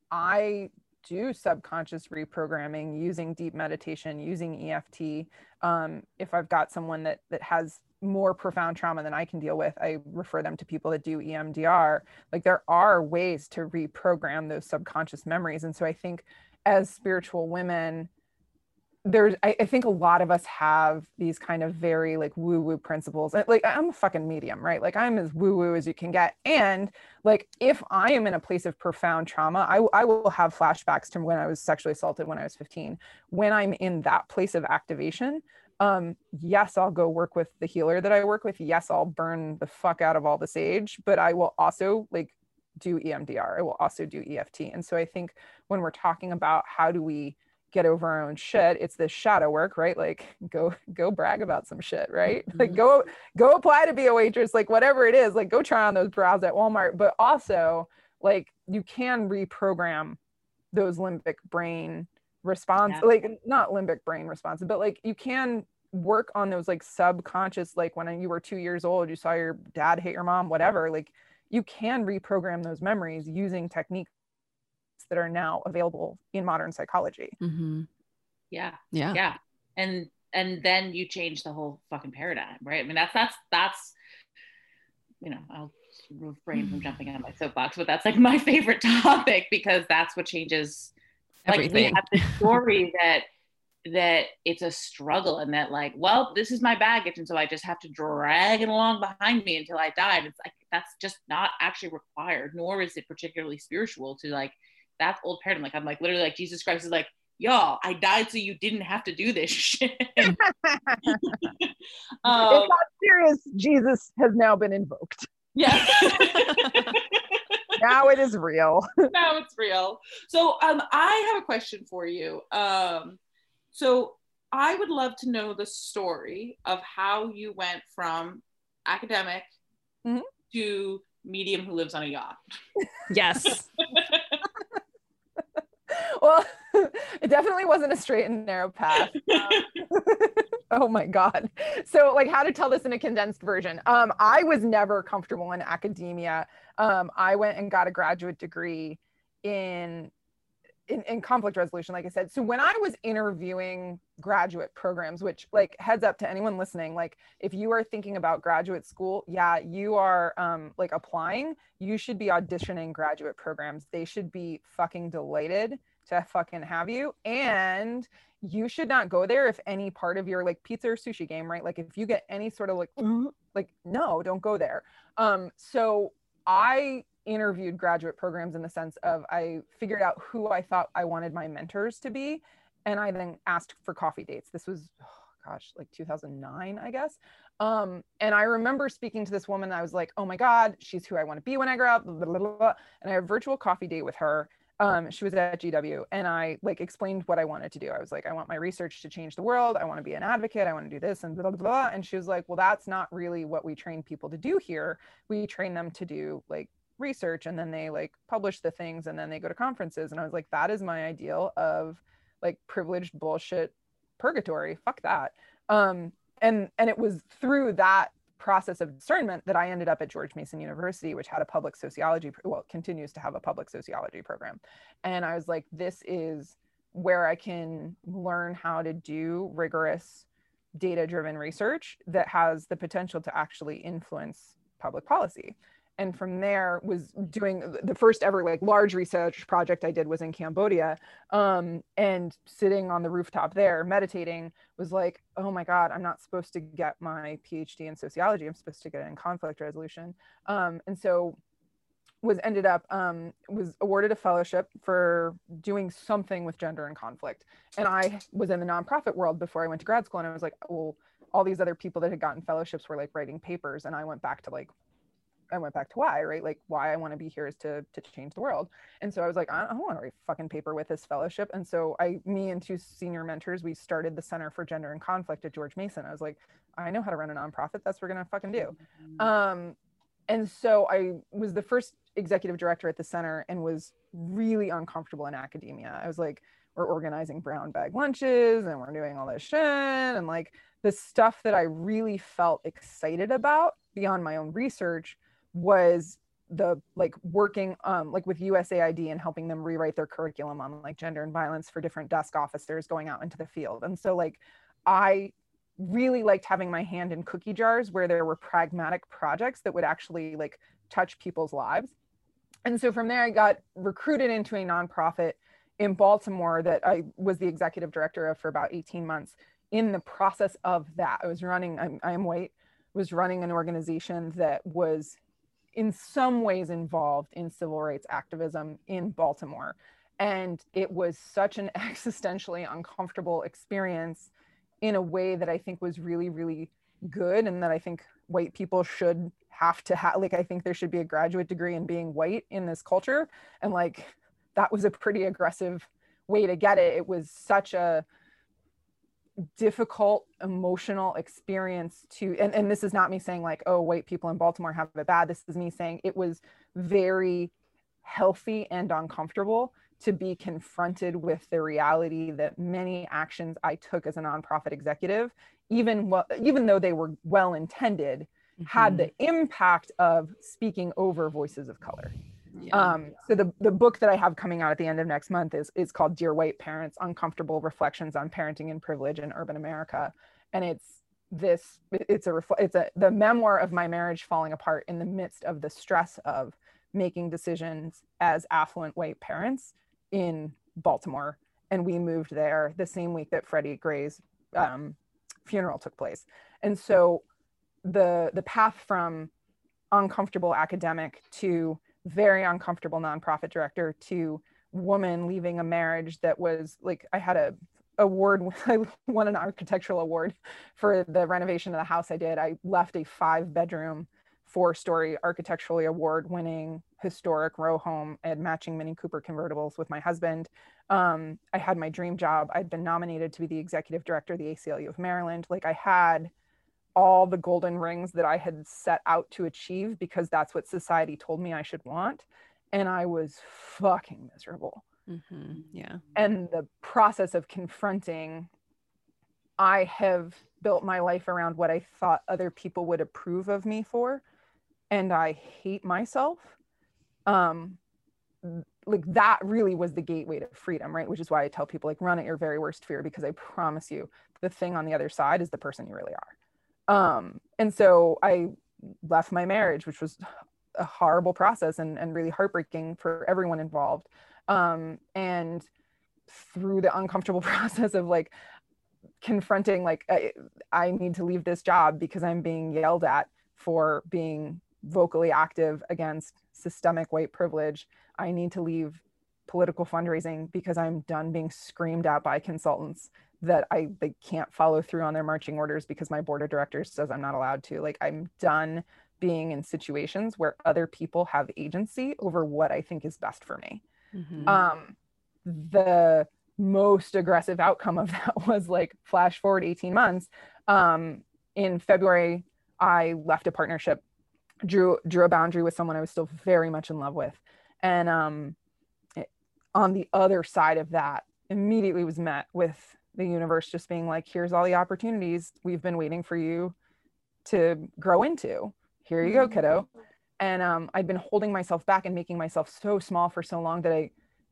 I do subconscious reprogramming using deep meditation, using E F T. Um, if I've got someone that that has more profound trauma than I can deal with, I refer them to people that do E M D R. Like, there are ways to reprogram those subconscious memories. And so I think as spiritual women, there's, I, I think a lot of us have these kind of very like woo-woo principles. Like, I'm a fucking medium, right? Like, I'm as woo-woo as you can get. And like, if I am in a place of profound trauma, I, I will have flashbacks to when I was sexually assaulted when I was fifteen. When I'm in that place of activation, um, yes, I'll go work with the healer that I work with. Yes, I'll burn the fuck out of all the sage, but I will also like do E M D R. I will also do E F T. And so I think when we're talking about how do we get over our own shit, it's this shadow work, right? Like, go go brag about some shit, right? Mm-hmm. Like, go go apply to be a waitress, like whatever it is, like go try on those bras at Walmart. But also, like, you can reprogram those limbic brain response, yeah. like not limbic brain response, but like you can work on those like subconscious, like when you were two years old, you saw your dad hate your mom, whatever, like you can reprogram those memories using techniques that are now available in modern psychology. Mm-hmm. Yeah. Yeah. Yeah. And, and then you change the whole fucking paradigm, right? I mean, that's, that's, that's, you know, I'll refrain from jumping on my soapbox, but that's like my favorite topic, because that's what changes everything. Like, we have the story that, that it's a struggle, and that like, well, this is my baggage, and so I just have to drag it along behind me until I die. And it's like, that's just not actually required, nor is it particularly spiritual to like, that's old paradigm. Like, I'm like, literally like, Jesus Christ is like, y'all, I died so you didn't have to do this shit. um, it's not serious. Jesus has now been invoked. Yeah. Now it is real. Now it's real. So um, I have a question for you. Um, so I would love to know the story of how you went from academic mm-hmm. to medium who lives on a yacht. Yes. Well, it definitely wasn't a straight and narrow path. Um, oh my God. So like how to tell this in a condensed version. Um, I was never comfortable in academia. Um, I went and got a graduate degree in, in, in conflict resolution, like I said. So when I was interviewing graduate programs, which like heads up to anyone listening, like if you are thinking about graduate school, yeah, you are um, like applying, you should be auditioning graduate programs. They should be fucking delighted to fucking have you. And you should not go there if any part of your like pizza or sushi game, right? Like if you get any sort of like, like, no, don't go there. Um, so I interviewed graduate programs in the sense of I figured out who I thought I wanted my mentors to be. And I then asked for coffee dates. This was, oh gosh, like two thousand nine, I guess. Um, and I remember speaking to this woman. I was like, oh my God, she's who I want to be when I grow up. Blah, blah, blah, blah. And I had a virtual coffee date with her. Um, she was at G W, and I like explained what I wanted to do. I was like, I want my research to change the world. I want to be an advocate. I want to do this and blah, blah, blah. And she was like, well, that's not really what we train people to do here. We train them to do like research, and then they like publish the things, and then they go to conferences. And I was like, that is my ideal of like privileged bullshit purgatory. Fuck that. Um, and, and it was through that process of discernment that I ended up at George Mason University, which had a public sociology, well, continues to have a public sociology program. And I was like, this is where I can learn how to do rigorous data-driven research that has the potential to actually influence public policy. And from there was doing the first ever like large research project I did was in Cambodia. Um, and sitting on the rooftop there, meditating, was like, oh my God, I'm not supposed to get my PhD in sociology. I'm supposed to get it in conflict resolution. Um, and so was ended up, um, was awarded a fellowship for doing something with gender and conflict. And I was in the nonprofit world before I went to grad school. And I was like, well, all these other people that had gotten fellowships were like writing papers. And I went back to like, I went back to why, right? Like why I want to be here is to to change the world. And so I was like, I don't want to write fucking paper with this fellowship. And so I, me and two senior mentors, we started the Center for Gender and Conflict at George Mason. I was like, I know how to run a nonprofit. That's what we're going to fucking do. Um, and so I was the first executive director at the center and was really uncomfortable in academia. I was like, we're organizing brown bag lunches and we're doing all this shit. And like the stuff that I really felt excited about beyond my own research was the like working um like with U S A I D and helping them rewrite their curriculum on like gender and violence for different desk officers going out into the field. And so like I really liked having my hand in cookie jars where there were pragmatic projects that would actually like touch people's lives. And so from there I got recruited into a nonprofit in Baltimore that I was the executive director of for about eighteen months. In the process of that, I was running I'm, I am white was running an organization that was in some ways involved in civil rights activism in Baltimore. And it was such an existentially uncomfortable experience in a way that I think was really, really good. And that I think white people should have to have, like, I think there should be a graduate degree in being white in this culture. And like, that was a pretty aggressive way to get it. It was such a difficult emotional experience to, and, and this is not me saying like, oh, white people in Baltimore have it bad. This is me saying it was very healthy and uncomfortable to be confronted with the reality that many actions I took as a nonprofit executive, even what, even though they were well-intended, mm-hmm. had the impact of speaking over voices of color. Yeah. Um, so the, the book that I have coming out at the end of next month is, is called Dear White Parents, Uncomfortable Reflections on Parenting and Privilege in Urban America. And it's this, it's a, it's a, the memoir of my marriage falling apart in the midst of the stress of making decisions as affluent white parents in Baltimore. And we moved there the same week that Freddie Gray's um, funeral took place. And so the, the path from uncomfortable academic to very uncomfortable nonprofit director to woman leaving a marriage that was like, I had a award, I won an architectural award for the renovation of the house I did. I left a five bedroom, four-story architecturally award-winning historic row home. I had matching Mini Cooper convertibles with my husband. Um, I had my dream job. I'd been nominated to be the executive director of the A C L U of Maryland. Like I had all the golden rings that I had set out to achieve because that's what society told me I should want. And I was fucking miserable. Mm-hmm. Yeah. And the process of confronting, I have built my life around what I thought other people would approve of me for. And I hate myself. Um, like that really was the gateway to freedom, right? Which is why I tell people like run at your very worst fear, because I promise you the thing on the other side is the person you really are. Um, and so I left my marriage, which was a horrible process and, and really heartbreaking for everyone involved. Um, and through the uncomfortable process of like confronting, like, I, I need to leave this job because I'm being yelled at for being vocally active against systemic white privilege. I need to leave political fundraising because I'm done being screamed at by consultants that I they can't follow through on their marching orders because my board of directors says I'm not allowed to. Like I'm done being in situations where other people have agency over what I think is best for me. Mm-hmm. Um, the most aggressive outcome of that was like flash forward eighteen months. Um, in February, I left a partnership, drew drew a boundary with someone I was still very much in love with. And um, it, on the other side of that, immediately was met with the universe just being like, here's all the opportunities we've been waiting for you to grow into. Here you go, kiddo. And um, I'd been holding myself back and making myself so small for so long that I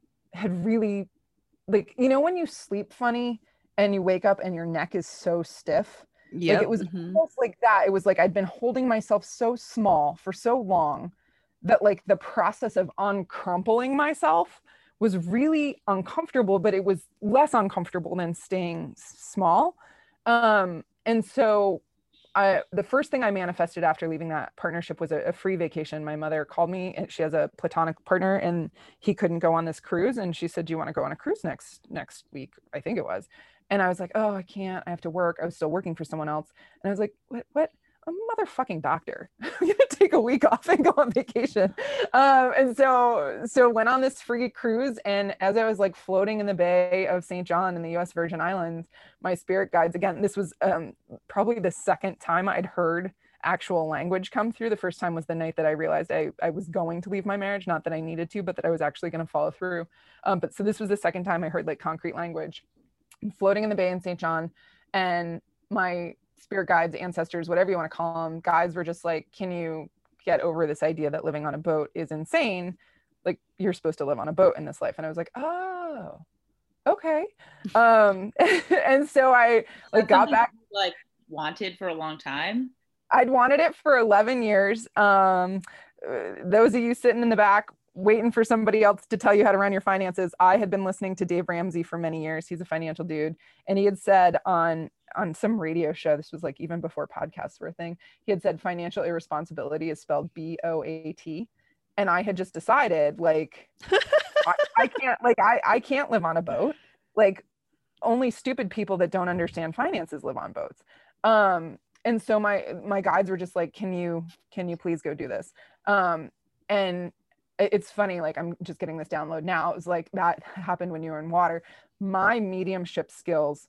had really, like, you know, when you sleep funny and you wake up and your neck is so stiff. Yep. Like it was mm-hmm. almost like that. It was like I'd been holding myself so small for so long that like the process of uncrumpling myself was really uncomfortable, but it was less uncomfortable than staying small. Um, and so I, the first thing I manifested after leaving that partnership was a, a free vacation. My mother called me and she has a platonic partner and he couldn't go on this cruise. And she said, do you want to go on a cruise next, next week? I think it was. And I was like, oh, I can't, I have to work. I was still working for someone else. And I was like, what, what? I'm a motherfucking doctor. I'm gonna take a week off and go on vacation. Um, and so, so went on this free cruise. And as I was like floating in the Bay of Saint John in the U S Virgin Islands, my spirit guides, again, this was um, probably the second time I'd heard actual language come through. The first time was the night that I realized I, I was going to leave my marriage, not that I needed to, but that I was actually going to follow through. Um, but so this was the second time I heard like concrete language. I'm floating in the Bay in Saint John, and my spirit guides, ancestors, whatever you want to call them, guides were just like, can you get over this idea that living on a boat is insane? Like you're supposed to live on a boat in this life. And I was like, oh, okay. Um, and so I like got back. You, like wanted for a long time. I'd wanted it for eleven years. Um, those of you sitting in the back waiting for somebody else to tell you how to run your finances, I had been listening to Dave Ramsey for many years. He's a financial dude. And he had said on, on some radio show, this was like even before podcasts were a thing, he had said financial irresponsibility is spelled B O A T. And I had just decided like, I, I can't, like, I, I can't live on a boat. Like only stupid people that don't understand finances live on boats. Um, and so my, my guides were just like, can you, can you please go do this? Um, and it's funny, like I'm just getting this download now. It was like that happened when you were in water. My mediumship skills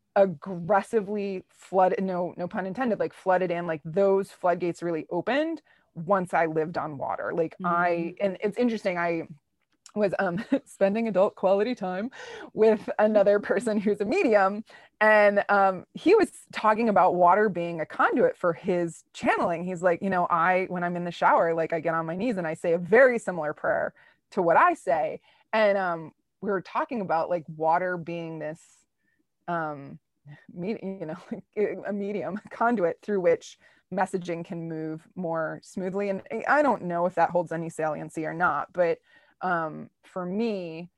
aggressively flooded, no, no pun intended, like flooded in, like those floodgates really opened once I lived on water. Like mm-hmm. I, and it's interesting, I was um, spending adult quality time with another person who's a medium. And um, he was talking about water being a conduit for his channeling. He's like, you know, I, when I'm in the shower, like I get on my knees and I say a very similar prayer to what I say. And um, we were talking about like water being this, um, me- you know, a medium, a conduit through which messaging can move more smoothly. And I don't know if that holds any saliency or not, but um, for me,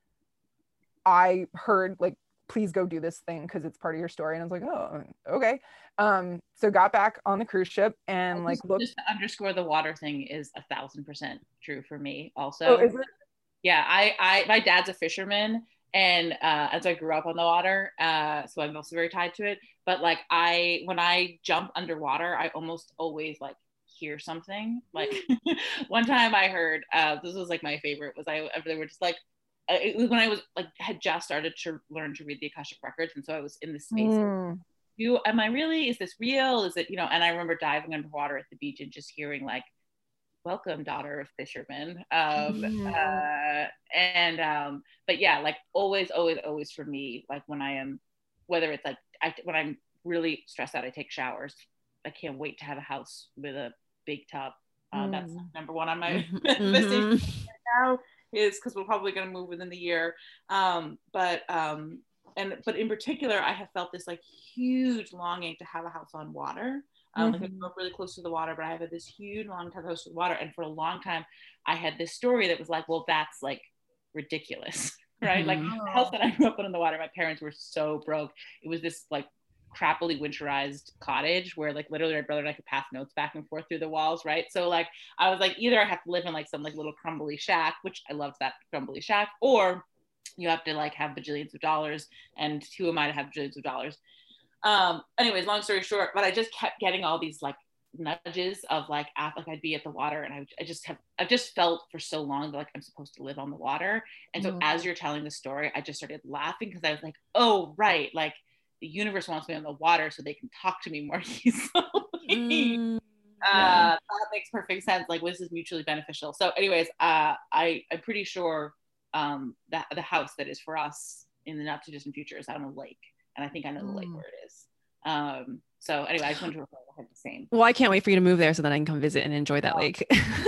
I heard like, please go do this thing because it's part of your story. And I was like, oh, okay. Um, so got back on the cruise ship and just, like, look. Just to underscore the water thing is a thousand percent true for me also. Oh, is it? Yeah, I, I, my dad's a fisherman and uh, as I grew up on the water, uh, so I'm also very tied to it. But like I, when I jump underwater, I almost always like hear something. Like one time I heard, uh, this was like my favorite, was I, they were just like, uh, it was when I was like, had just started to learn to read the Akashic Records. And so I was in this space. Mm. You, am I really, is this real? Is it, you know, and I remember diving underwater at the beach and just hearing like, welcome, daughter of fishermen. Um, uh, and, um, but yeah, like always, always, always for me, like when I am, whether it's like, I, when I'm really stressed out, I take showers. I can't wait to have a house with a big tub. Uh, mm. That's number one on my manifestation mm-hmm. right now, is because we're probably going to move within the year. Um, but, um, and, but in particular, I have felt this like huge longing to have a house on water. Um, mm-hmm. Like I grew up really close to the water, but I have this huge long time house with water. And for a long time, I had this story that was like, well, that's like ridiculous, right? Mm-hmm. Like the house that I grew up in the water, my parents were so broke. It was this like crappily winterized cottage where like literally my brother and I could pass notes back and forth through the walls, right? So like I was like, either I have to live in like some like little crumbly shack, which I loved that crumbly shack, or you have to like have bajillions of dollars, and who am I to have bajillions of dollars? Um, anyways, long story short, but I just kept getting all these like nudges of like, like I'd be at the water, and I, I just have, I've just felt for so long that like I'm supposed to live on the water. And so mm. as you're telling the story, I just started laughing because I was like, oh, right. Like the universe wants me on the water so they can talk to me more easily. Mm. Uh, that makes perfect sense. Like, this is mutually beneficial. So anyways, uh, I, I'm pretty sure um, that the house that is for us in the not too distant future is out on a lake. And I think I know the lake where it is. Um, so anyway, I just wanted to report I had the same. Well, I can't wait for you to move there so that I can come visit and enjoy that lake.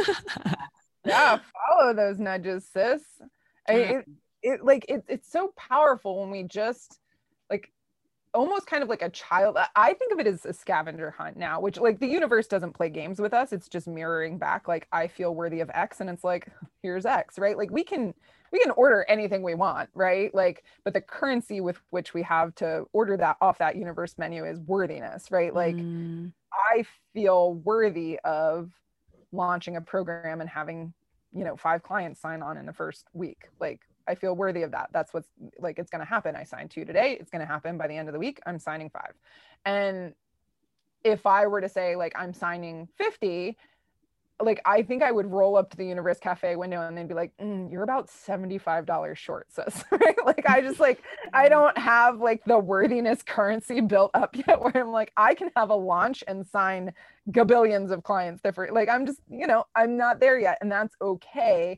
Yeah, follow those nudges, sis. I, it, it like it, it's so powerful when we just like almost kind of like a child. I think of it as a scavenger hunt now, which like the universe doesn't play games with us. It's just mirroring back. Like I feel worthy of X, and it's like, here's X, right? Like we can we can order anything we want, right? Like, but the currency with which we have to order that off that universe menu is worthiness, right? Like mm. I feel worthy of launching a program and having, you know, five clients sign on in the first week. Like I feel worthy of that. That's what's like, it's going to happen. I signed two today. It's going to happen by the end of the week. I'm signing five. And if I were to say like, I'm signing fifty, like, I think I would roll up to the Universe Cafe window and they'd be like, mm, you're about seventy-five dollars short, sis. Right? Like, I just like, I don't have like the worthiness currency built up yet where I'm like, I can have a launch and sign gabillions of clients different. Like, I'm just, you know, I'm not there yet. And that's okay.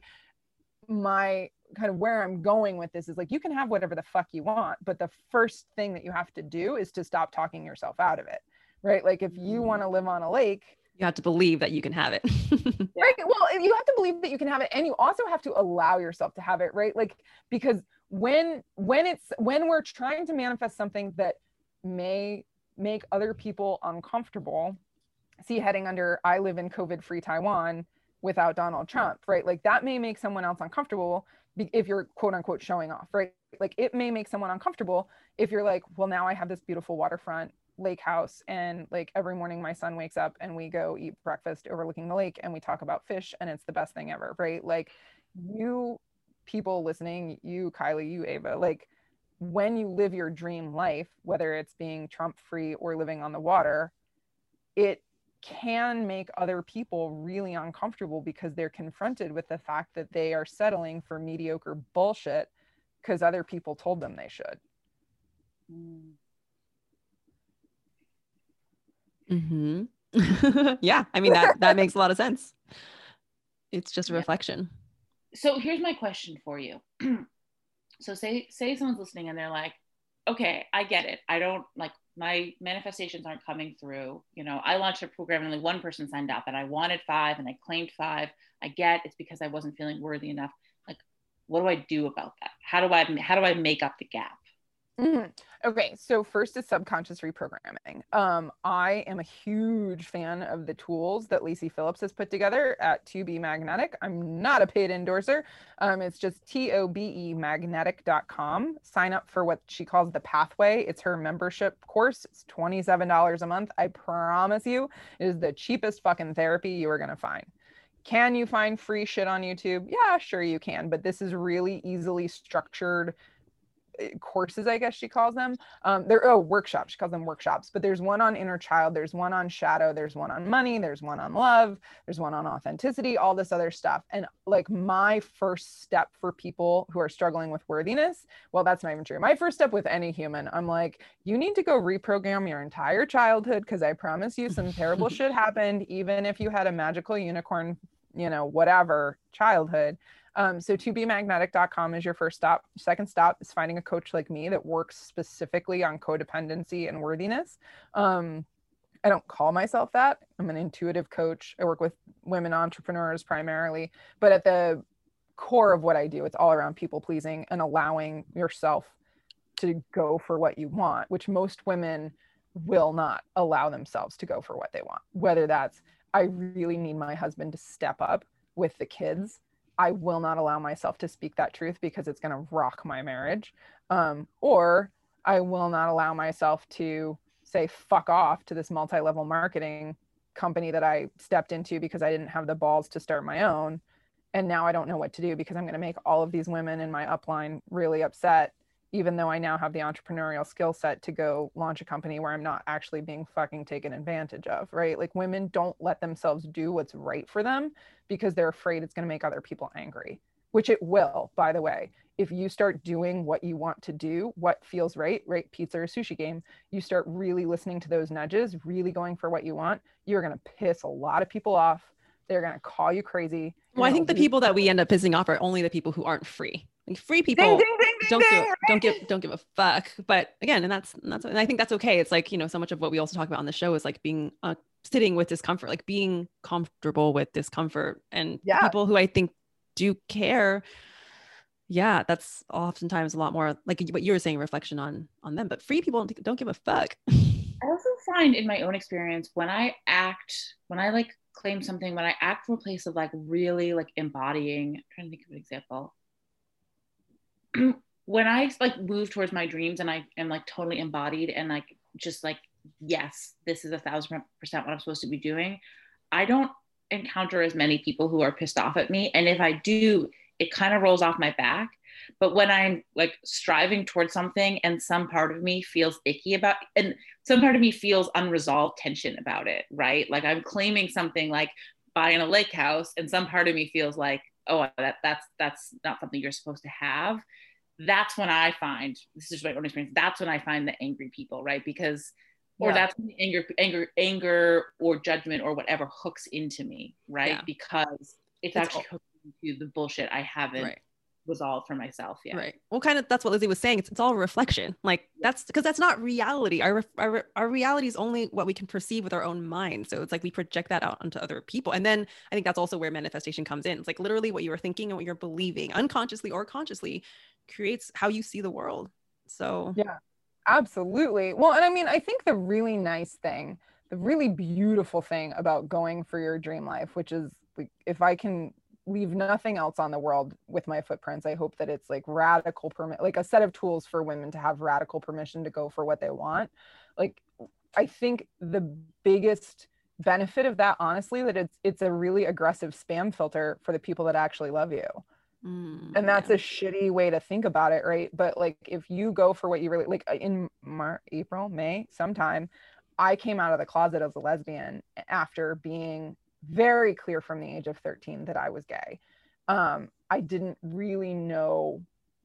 My kind of where I'm going with this is like, you can have whatever the fuck you want, but the first thing that you have to do is to stop talking yourself out of it. Right? Like if you want to live on a lake, you have to believe that you can have it. Right. Well, you have to believe that you can have it. And you also have to allow yourself to have it, right? Like, because when, when it's, when we're trying to manifest something that may make other people uncomfortable, see heading under, I live in COVID-free Taiwan without Donald Trump, right? Like that may make someone else uncomfortable if you're quote unquote showing off, right? Like it may make someone uncomfortable if you're like, well, now I have this beautiful waterfront lake house, and like every morning my son wakes up and we go eat breakfast overlooking the lake and we talk about fish and it's the best thing ever, right? Like you people listening, you Kylie, you Ava, like when you live your dream life, whether it's being Trump free or living on the water, it can make other people really uncomfortable because they're confronted with the fact that they are settling for mediocre bullshit because other people told them they should. Mm. Mm-hmm. Yeah, I mean that that makes a lot of sense. It's just a yeah. reflection. So here's my question for you. So say say someone's listening and they're like, okay, I get it. I don't like my manifestations aren't coming through. You know, I launched a program and only one person signed up and I wanted five and I claimed five. I get it's because I wasn't feeling worthy enough. Like, what do I do about that? How do I how do I make up the gap? Mm-hmm. Okay, so first is subconscious reprogramming. Um, I am a huge fan of the tools that Lacey Phillips has put together at To Be Magnetic. I'm not a paid endorser. Um, it's just T O B E magnetic dot com. Sign up for what she calls the Pathway. It's her membership course. It's twenty-seven dollars a month. I promise you, it is the cheapest fucking therapy you are going to find. Can you find free shit on YouTube? Yeah, sure you can. But this is really easily structured courses, I guess she calls them. Um, they're, oh, workshops. She calls them workshops, but there's one on inner child. There's one on shadow. There's one on money. There's one on love. There's one on authenticity, all this other stuff. And like my first step for people who are struggling with worthiness, well, that's not even true. My first step with any human, I'm like, you need to go reprogram your entire childhood, because I promise you some terrible shit happened, even if you had a magical unicorn, you know, whatever childhood. Um, so to be magnetic dot com is your first stop. Second stop is finding a coach like me that works specifically on codependency and worthiness. Um, I don't call myself that. I'm an intuitive coach. I work with women entrepreneurs primarily, but at the core of what I do, it's all around people pleasing and allowing yourself to go for what you want, which most women will not allow themselves to go for what they want. Whether that's, I really need my husband to step up with the kids. I will not allow myself to speak that truth because it's going to rock my marriage. Um, or I will not allow myself to say fuck off to this multi-level marketing company that I stepped into because I didn't have the balls to start my own. And now I don't know what to do because I'm going to make all of these women in my upline really upset, even though I now have the entrepreneurial skill set to go launch a company where I'm not actually being fucking taken advantage of, right? Like women don't let themselves do what's right for them because they're afraid it's going to make other people angry, which it will, by the way. If you start doing what you want to do, what feels right, right? Pizza or sushi game, you start really listening to those nudges, really going for what you want, you're going to piss a lot of people off. They're going to call you crazy. Well, I think the people that we end up pissing off are only the people who aren't free. Like free people ding, ding, ding, don't ding, give, ding. don't give, don't give a fuck. But again, and that's, and that's, and I think that's okay. It's like, you know, so much of what we also talk about on the show is like being uh, sitting with discomfort, like being comfortable with discomfort, and yeah. people who I think do care. Yeah. That's oftentimes a lot more like what you were saying, reflection on, on them, but free people don't, don't give a fuck. I also find in my own experience, when I act, when I like claim something, when I act from a place of like really like embodying, I'm trying to think of an example. When I like move towards my dreams and I am like totally embodied and like, just like, yes, this is a thousand percent what I'm supposed to be doing, I don't encounter as many people who are pissed off at me. And if I do, it kind of rolls off my back. But when I'm like striving towards something and some part of me feels icky about, and some part of me feels unresolved tension about it, right? Like I'm claiming something like buying a lake house, and some part of me feels like, oh, that that's that's not something you're supposed to have. That's when I find, this is my own experience, that's when I find the angry people, right? Because, or yeah. that's when the anger, anger, anger or judgment or whatever hooks into me, right? Yeah. Because it's, it's actually all- hooking into the bullshit I haven't right. resolved for myself yet. Right. Well, kind of, that's what Lizzie was saying. It's, it's all a reflection. Like that's because that's not reality. Our, our, our reality is only what we can perceive with our own mind. So it's like we project that out onto other people. And then I think that's also where manifestation comes in. It's like literally what you were thinking and what you're believing, unconsciously or consciously, creates how you see the world. So yeah, absolutely. Well, and I mean, I think the really nice thing, the really beautiful thing about going for your dream life, which is like, if I can leave nothing else on the world with my footprints, I hope that it's like radical permit, like a set of tools for women to have radical permission to go for what they want. Like, I think the biggest benefit of that, honestly, that it's, it's a really aggressive spam filter for the people that actually love you. Mm, and that's yeah. a shitty way to think about it, right? But like, if you go for what you really like, in March, April, May, sometime, I came out of the closet as a lesbian after being very clear from the age of thirteen that I was gay. Um, I didn't really know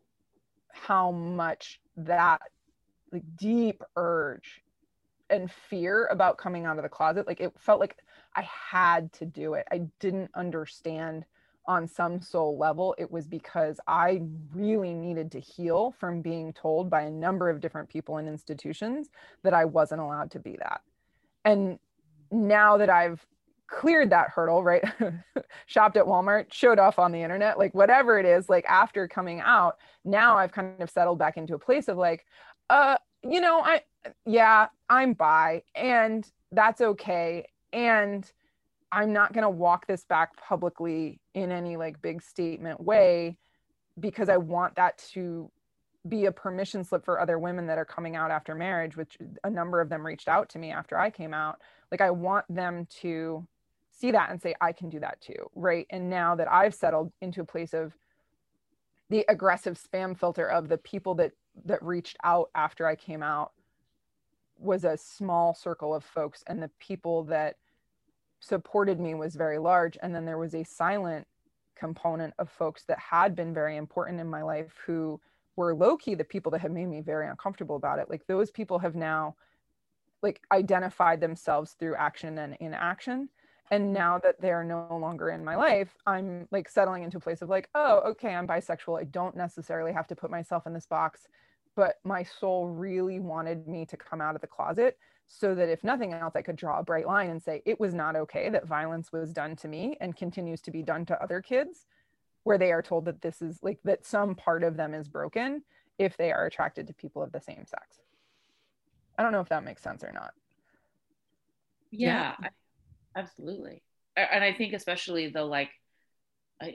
how much that like deep urge and fear about coming out of the closet, like it felt like I had to do it. I didn't understand on some soul level, it was because I really needed to heal from being told by a number of different people and institutions that I wasn't allowed to be that. And now that I've cleared that hurdle, right? Shopped at Walmart, showed off on the internet, like whatever it is, like after coming out, now I've kind of settled back into a place of like, uh, you know, I, yeah, I'm bi and that's okay. And I'm not going to walk this back publicly in any like big statement way because I want that to be a permission slip for other women that are coming out after marriage, which a number of them reached out to me after I came out. Like, I want them to see that and say, I can do that too. Right. And now that I've settled into a place of the aggressive spam filter of the people that that reached out after I came out was a small circle of folks, and the people that supported me was very large. And then there was a silent component of folks that had been very important in my life who were low-key the people that had made me very uncomfortable about it. Like those people have now like identified themselves through action and inaction. And now that they're no longer in my life, I'm like settling into a place of like, oh, okay, I'm bisexual. I don't necessarily have to put myself in this box, but my soul really wanted me to come out of the closet so that if nothing else, I could draw a bright line and say it was not okay that violence was done to me and continues to be done to other kids, where they are told that this is like, that some part of them is broken if they are attracted to people of the same sex. I don't know if that makes sense or not. Yeah, yeah. Absolutely. And I think especially the like, I,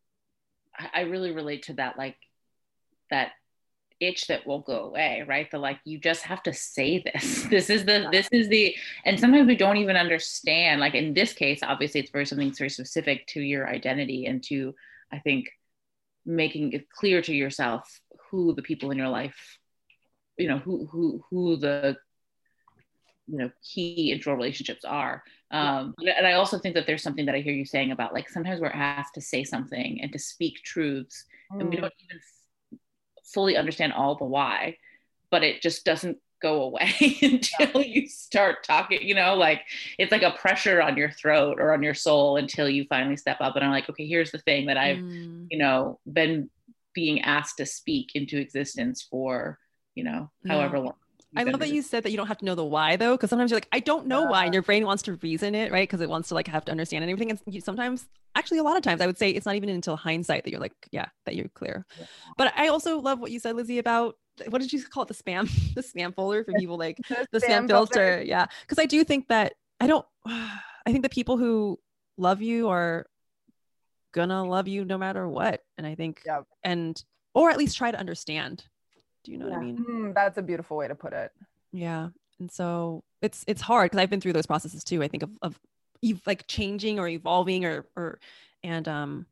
I really relate to that, like that itch that won't go away, right? The like, you just have to say this. This is the, this is the, and sometimes we don't even understand. Like in this case, obviously it's very something very specific to your identity and to, I think, making it clear to yourself who the people in your life, you know, who who who the, you know, key intro relationships are. Um, and I also think that there's something that I hear you saying about like sometimes we're asked to say something and to speak truths, mm. and we don't even f- fully understand all the why, but it just doesn't go away until yeah. you start talking, you know, like it's like a pressure on your throat or on your soul until you finally step up and I'm like, okay, here's the thing that I've, mm. you know, been being asked to speak into existence for, you know, however yeah. long. I love that you said that you don't have to know the why though, because sometimes you're like, I don't know yeah. why, and your brain wants to reason it, right? Because it wants to like have to understand and everything. And you, sometimes, actually, a lot of times, I would say it's not even until hindsight that you're like, yeah, that you're clear. Yeah. But I also love what you said, Lizzie, about what did you call it, the spam, the spam folder for people, like the, the spam, spam filter. filter. Yeah, because I do think that I don't. I think the people who love you are gonna love you no matter what, and I think, yeah. and or at least try to understand. Do you know yeah. what I mean? Mm, that's a beautiful way to put it. Yeah. And so it's, it's hard because I've been through those processes too. I think of, of like changing or evolving or, or, and, um,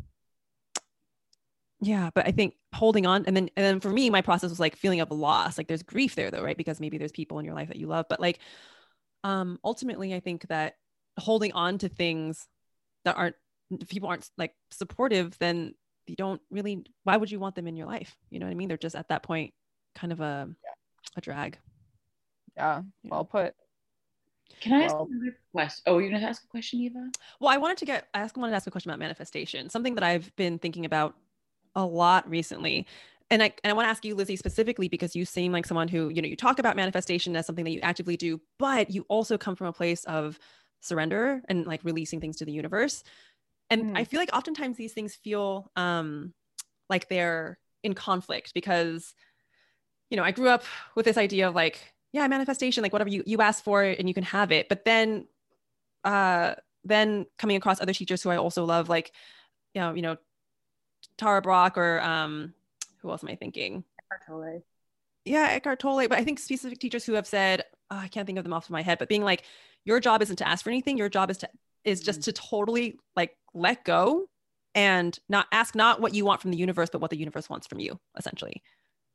yeah, but I think holding on and then, and then for me, my process was like feeling of loss. Like there's grief there though, right? Because maybe there's people in your life that you love, but like, um, ultimately I think that holding on to things that aren't, if people aren't like supportive, then you don't really, why would you want them in your life? You know what I mean? They're just at that point kind of a yeah. a drag. Yeah, well put. Can I ask well, another question? Oh, you're gonna ask a question, Eva? Well, I wanted to get I wanted to ask a question about manifestation, something that I've been thinking about a lot recently. And I and I want to ask you, Lizzie, specifically because you seem like someone who, you know, you talk about manifestation as something that you actively do, but you also come from a place of surrender and like releasing things to the universe. And mm. I feel like oftentimes these things feel um like they're in conflict because, you know, I grew up with this idea of like, yeah, manifestation, like whatever you, you ask for it and you can have it. But then, uh, then coming across other teachers who I also love, like, you know, you know, Tara Brach or, um, who else am I thinking? Eckhart Tolle. Yeah, Eckhart Tolle. But I think specific teachers who have said, oh, I can't think of them off of my head, but being like, your job isn't to ask for anything. Your job is to, is just to totally like let go and not ask, not what you want from the universe, but what the universe wants from you, essentially.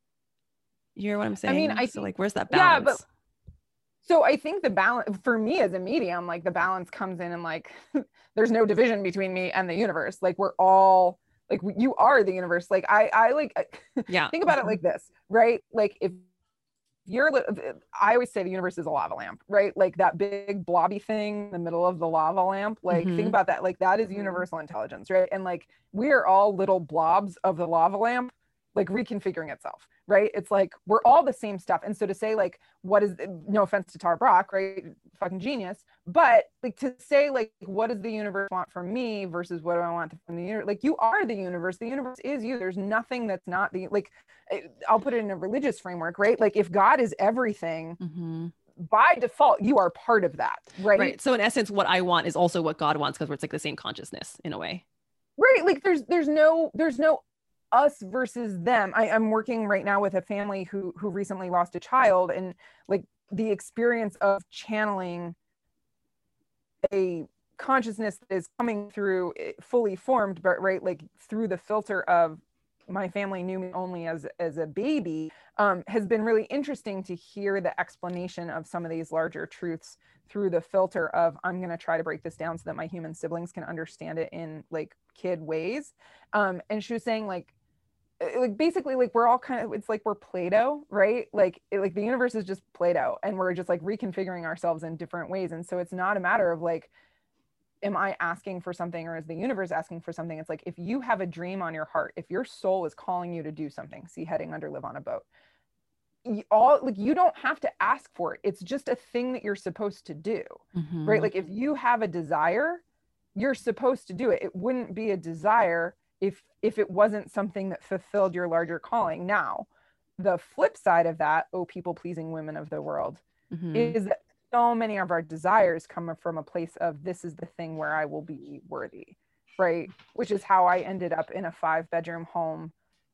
You hear what I'm saying? I mean, I so like, where's that balance? Yeah, but so I think the balance for me as a medium, like the balance comes in and like, there's no division between me and the universe. Like we're all like, you are the universe. Like I, I like, yeah. think about it like this, right? Like if you're, I always say the universe is a lava lamp, right? Like that big blobby thing in the middle of the lava lamp. Like mm-hmm. think about that. Like that is universal intelligence, right? And like, we are all little blobs of the lava lamp, like reconfiguring itself, right? It's like, we're all the same stuff. And so to say like, what is, no offense to Tara Brach, right? Fucking genius. But like to say like, what does the universe want from me versus what do I want from the universe? Like you are the universe. The universe is you. There's nothing that's not the, like, I'll put it in a religious framework, right? Like if God is everything, mm-hmm. by default, you are part of that, right? Right. So in essence, what I want is also what God wants because it's like the same consciousness in a way. Right. Like there's, there's no, there's no, us versus them. I, I'm working right now with a family who who recently lost a child, and like the experience of channeling a consciousness that is coming through fully formed, but right, like through the filter of my family knew me only as as a baby, um, has been really interesting to hear the explanation of some of these larger truths through the filter of, I'm going to try to break this down so that my human siblings can understand it in like kid ways. Um, and she was saying like, like basically like we're all kind of, it's like we're Play-Doh, right? Like it, like the universe is just Play-Doh, and we're just like reconfiguring ourselves in different ways. And so it's not a matter of like, am I asking for something or is the universe asking for something? It's like, if you have a dream on your heart, if your soul is calling you to do something, see heading under, live on a boat, you all like, you don't have to ask for it. It's just a thing that you're supposed to do, mm-hmm. right? Like if you have a desire, you're supposed to do it. It wouldn't be a desire if if it wasn't something that fulfilled your larger calling. Now, the flip side of that, oh, people pleasing women of the world, mm-hmm. is that so many of our desires come from a place of, this is the thing where I will be worthy, right? Which is how I ended up in a five bedroom home,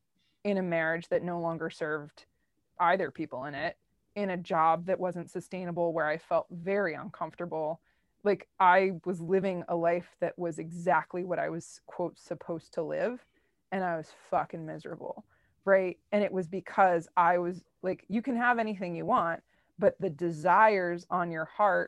in a marriage that no longer served either people in it, in a job that wasn't sustainable, where I felt very uncomfortable. Like I was living a life that was exactly what I was, quote, supposed to live. And I was fucking miserable, right? And it was because I was like, you can have anything you want, but the desires on your heart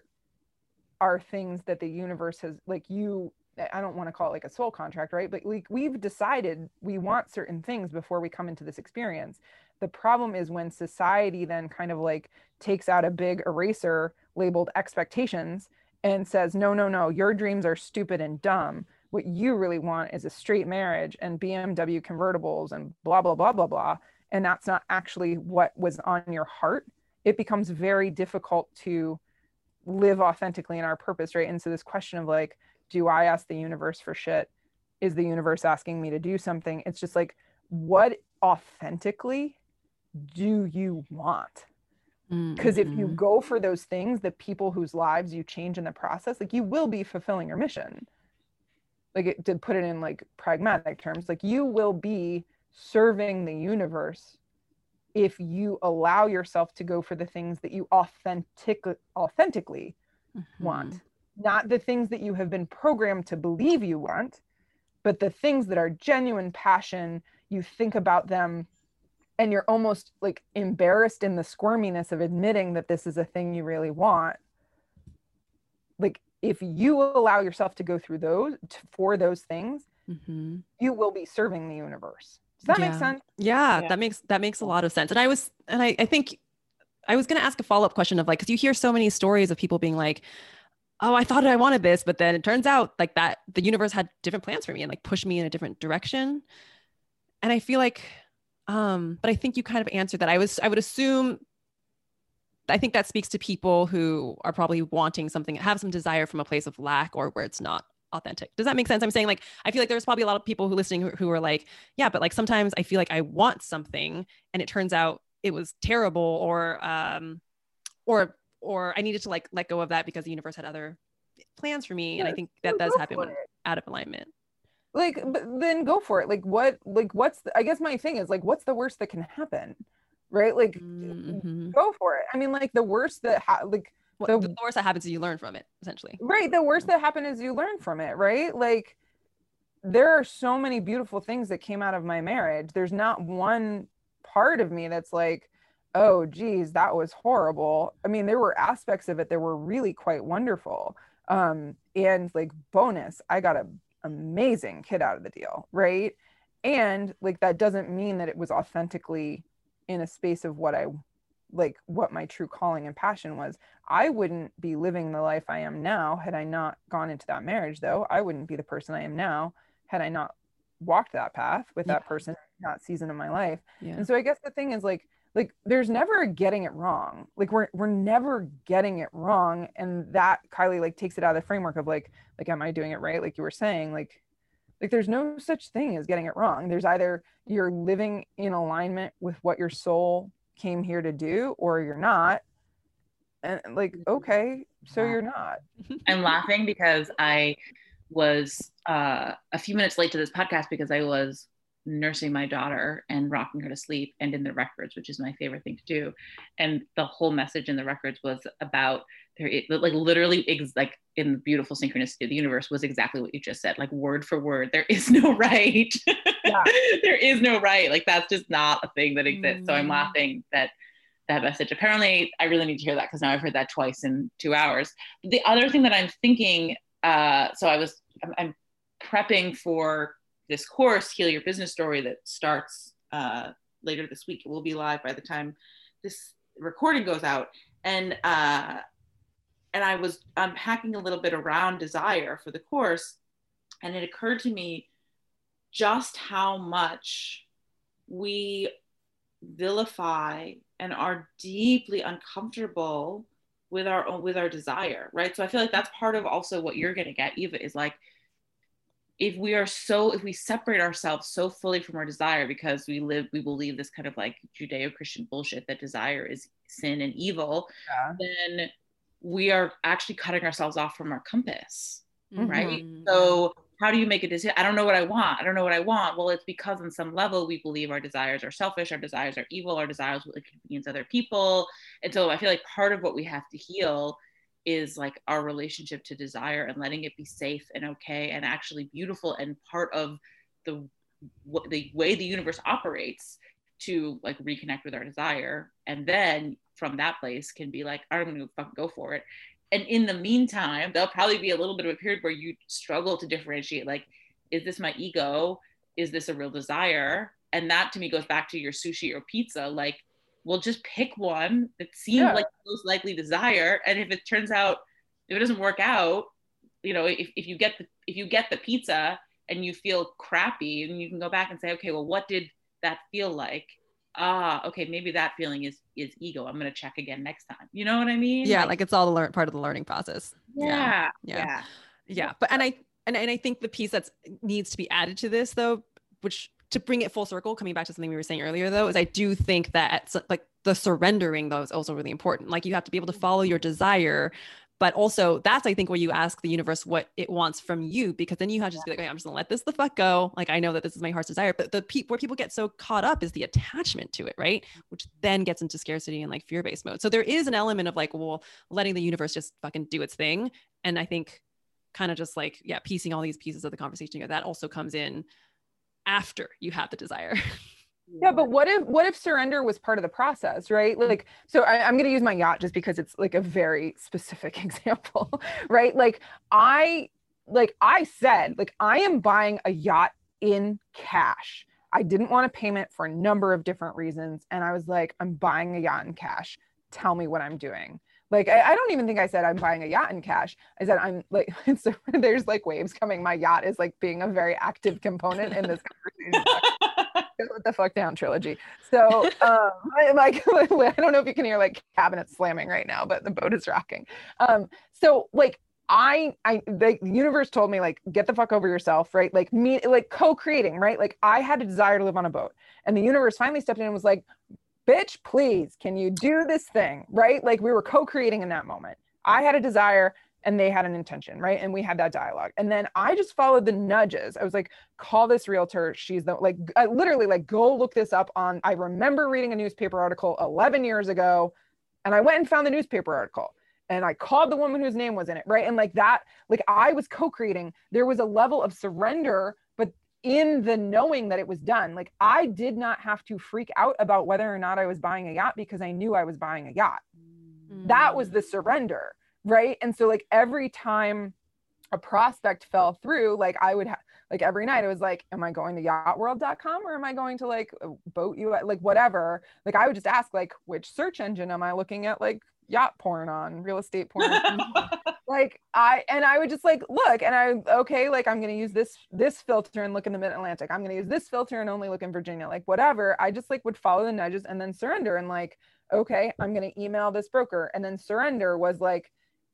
are things that the universe has, like you, I don't want to call it like a soul contract, right? But like we've decided we want certain things before we come into this experience. The problem is when society then kind of like takes out a big eraser labeled expectations and says, no, no, no, your dreams are stupid and dumb. What you really want is a straight marriage and B M W convertibles and blah, blah, blah, blah, blah. And that's not actually what was on your heart. It becomes very difficult to live authentically in our purpose, right? And so this question of like, do I ask the universe for shit? Is the universe asking me to do something? It's just like, what authentically do you want? Because mm-hmm. if you go for those things, the people whose lives you change in the process, like you will be fulfilling your mission. Like it, to put it in like pragmatic terms, like you will be serving the universe if you allow yourself to go for the things that you authentic, authentically mm-hmm. want. Not the things that you have been programmed to believe you want, but the things that are genuine passion. You think about them and you're almost like embarrassed in the squirminess of admitting that this is a thing you really want. Like if you allow yourself to go through those for those things, mm-hmm. you will be serving the universe. Does that yeah. make sense? Yeah, yeah, that makes, that makes a lot of sense. And I was, and I, I think I was going to ask a follow-up question of like, cause you hear so many stories of people being like, oh, I thought I wanted this, but then it turns out like that the universe had different plans for me and like pushed me in a different direction. And I feel like, um, but I think you kind of answered that. I was, I would assume, I think that speaks to people who are probably wanting something, have some desire from a place of lack or where it's not authentic. Does that make sense? I'm saying like, I feel like there's probably a lot of people who are listening who, who are like, yeah, but like sometimes I feel like I want something and it turns out it was terrible or, um, or, or I needed to like let go of that because the universe had other plans for me. And I think that does happen when out of alignment. Like, but then go for it. Like what, like what's, the, I guess my thing is like, what's the worst that can happen? Right? Like mm-hmm. go for it. I mean, like the worst that, ha- like well, the, the worst that happens is you learn from it essentially. Right. The worst that happened is you learn from it. Right. Like there are so many beautiful things that came out of my marriage. There's not one part of me that's like, oh, geez, that was horrible. I mean, there were aspects of it that were really quite wonderful. Um, and like bonus, I got an amazing kid out of the deal, right? And like, that doesn't mean that it was authentically in a space of what I, like what my true calling and passion was. I wouldn't be living the life I am now had I not gone into that marriage though. I wouldn't be the person I am now had I not walked that path with yeah. that person, that season of my life. Yeah. And so I guess the thing is like, Like there's never a getting it wrong. Like we're we're never getting it wrong. And that Kylie like takes it out of the framework of like, like, am I doing it right? Like you were saying, like, like there's no such thing as getting it wrong. There's either you're living in alignment with what your soul came here to do or you're not. And like, okay, so you're not. I'm laughing because I was uh, a few minutes late to this podcast because I was nursing my daughter and rocking her to sleep, and in the records, which is my favorite thing to do. And the whole message in the records was about there, it, like literally ex- like in the beautiful synchronicity of the universe was exactly what you just said, like word for word. There is no right. Yeah. There is no right. Like that's just not a thing that exists. Mm. So I'm laughing that that message. Apparently I really need to hear that because now I've heard that twice in two hours. The other thing that I'm thinking, uh, so I was, I'm, I'm prepping for this course, Heal Your Business Story, that starts uh, later this week. It will be live by the time this recording goes out. And uh, and I was unpacking a little bit around desire for the course, and it occurred to me just how much we vilify and are deeply uncomfortable with our own, with our desire, right? So I feel like that's part of also what you're gonna get, Eva, is like, if we are so, if we separate ourselves so fully from our desire because we live, we believe this kind of like Judeo-Christian bullshit that desire is sin and evil, yeah. then we are actually cutting ourselves off from our compass, mm-hmm. right? So how do you make a decision? I don't know what I want. I don't know what I want. Well, it's because on some level we believe our desires are selfish, our desires are evil, our desires will inconvenience other people. And so I feel like part of what we have to heal is like our relationship to desire and letting it be safe and okay and actually beautiful and part of the the way the universe operates to like reconnect with our desire. And then from that place can be like, I'm gonna fucking go for it. And in the meantime, there'll probably be a little bit of a period where you struggle to differentiate, like, is this my ego? Is this a real desire? And that to me goes back to your sushi or pizza. Like, well, just pick one that seems yeah. like the most likely desire. And if it turns out, if it doesn't work out, you know, if, if you get the, if you get the pizza and you feel crappy, and you can go back and say, okay, well, what did that feel like? Ah, okay, maybe that feeling is, is ego. I'm going to check again next time. You know what I mean? Yeah. Like, like it's all the learn part of the learning process. Yeah. Yeah. Yeah. Yeah. But, and I, and, and I think the piece that's needs to be added to this though, which to bring it full circle, coming back to something we were saying earlier though, is I do think that like the surrendering though is also really important. Like you have to be able to follow your desire, but also that's, I think, where you ask the universe what it wants from you, because then you have to just be like, okay, I'm just gonna let this the fuck go. Like, I know that this is my heart's desire, but the pe- where people get so caught up is the attachment to it, right? Which then gets into scarcity and like fear-based mode. So there is an element of like, well, letting the universe just fucking do its thing. And I think kind of just like, yeah, piecing all these pieces of the conversation together, that also comes in after you have the desire. Yeah, but what if what if surrender was part of the process, right? Like, so I, I'm going to use my yacht just because it's like a very specific example, right? Like I, like I said, like I am buying a yacht in cash. I didn't want a payment for a number of different reasons, and I was like, I'm buying a yacht in cash. Tell me what I'm doing. Like, I, I don't even think I said I'm buying a yacht in cash. I said I'm like, so there's like waves coming. My yacht is like being a very active component in this conversation. What the fuck down trilogy. So um, I, like, I don't know if you can hear like cabinets slamming right now, but the boat is rocking. Um, so like I, I, the universe told me like, get the fuck over yourself, right? Like me, like co-creating, right? Like I had a desire to live on a boat, and the universe finally stepped in and was like, bitch, please, can you do this thing, right? Like we were co-creating in that moment. I had a desire and they had an intention, right? And we had that dialogue. And then I just followed the nudges. I was like, call this realtor. She's the, like, I literally like, go look this up on, I remember reading a newspaper article eleven years ago, and I went and found the newspaper article and I called the woman whose name was in it, right? And like that, like I was co-creating. There was a level of surrender, but in the knowing that it was done. Like I did not have to freak out about whether or not I was buying a yacht because I knew I was buying a yacht. Mm. That was the surrender. Right. And so like every time a prospect fell through, like I would have, like every night it was like, am I going to yacht world dot com or am I going to like boat you like whatever? Like I would just ask like, which search engine am I looking at like yacht porn on, real estate porn? Like I, and I would just like, look, and I, okay, like I'm going to use this, this filter and look in the mid-Atlantic. I'm going to use this filter and only look in Virginia, like whatever. I just like would follow the nudges and then surrender and like, okay, I'm going to email this broker. And then surrender was like,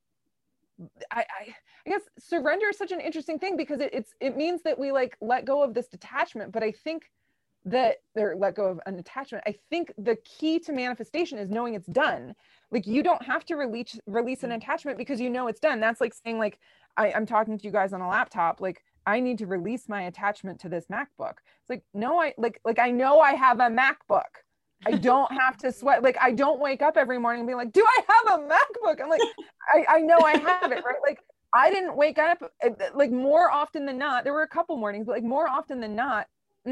I, I, I guess surrender is such an interesting thing because it, it's, it means that we like let go of this detachment. But I think that, or let go of an attachment, I think the key to manifestation is knowing it's done. Like you don't have to release, release an attachment because you know it's done. That's like saying like, I, I'm talking to you guys on a laptop. Like I need to release my attachment to this MacBook. It's like, no, I like, like, I know I have a MacBook. I don't have to sweat. Like, I don't wake up every morning and be like, do I have a MacBook? I'm like, I, I know I have it, right? Like, I didn't wake up, like, more often than not, there were a couple mornings, but like more often than not,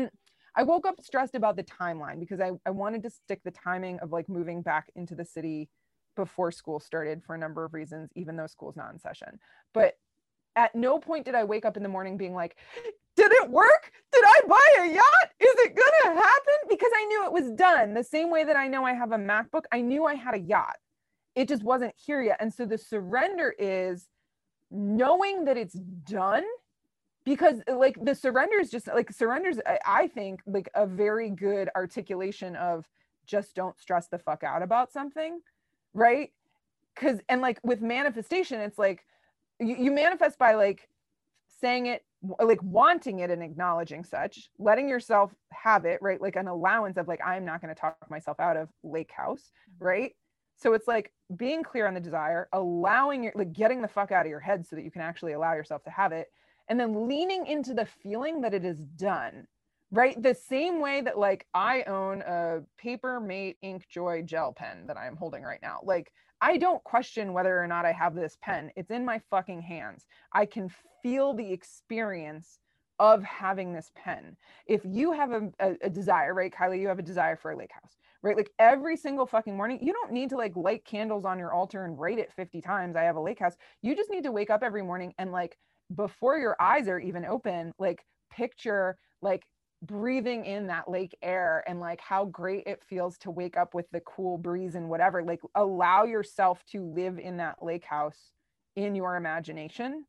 I woke up stressed about the timeline because I, I wanted to stick the timing of like moving back into the city before school started for a number of reasons, even though school's not in session. But at no point did I wake up in the morning being like, did it work? Did I buy a yacht? Is it gonna happen? Because I knew it was done. The same way that I know I have a MacBook, I knew I had a yacht. It just wasn't here yet. And so the surrender is knowing that it's done, because like the surrender is just like surrenders, I think, like a very good articulation of just don't stress the fuck out about something, right? Because, and like with manifestation, it's like you, you manifest by like saying it, like wanting it and acknowledging such, letting yourself have it, right? Like an allowance of like, I'm not going to talk myself out of lake house, right? So it's like being clear on the desire, allowing your, like getting the fuck out of your head so that you can actually allow yourself to have it. And then leaning into the feeling that it is done, right? The same way that like I own a Paper Mate Ink Joy gel pen that I'm holding right now. Like I don't question whether or not I have this pen. It's in my fucking hands. I can feel the experience of having this pen. If you have a, a, a desire, right, Kylie, you have a desire for a lake house, right? Like every single fucking morning, you don't need to like light candles on your altar and write it fifty times, I have a lake house. You just need to wake up every morning and like, before your eyes are even open, like picture like breathing in that lake air and like how great it feels to wake up with the cool breeze and whatever. Like allow yourself to live in that lake house in your imagination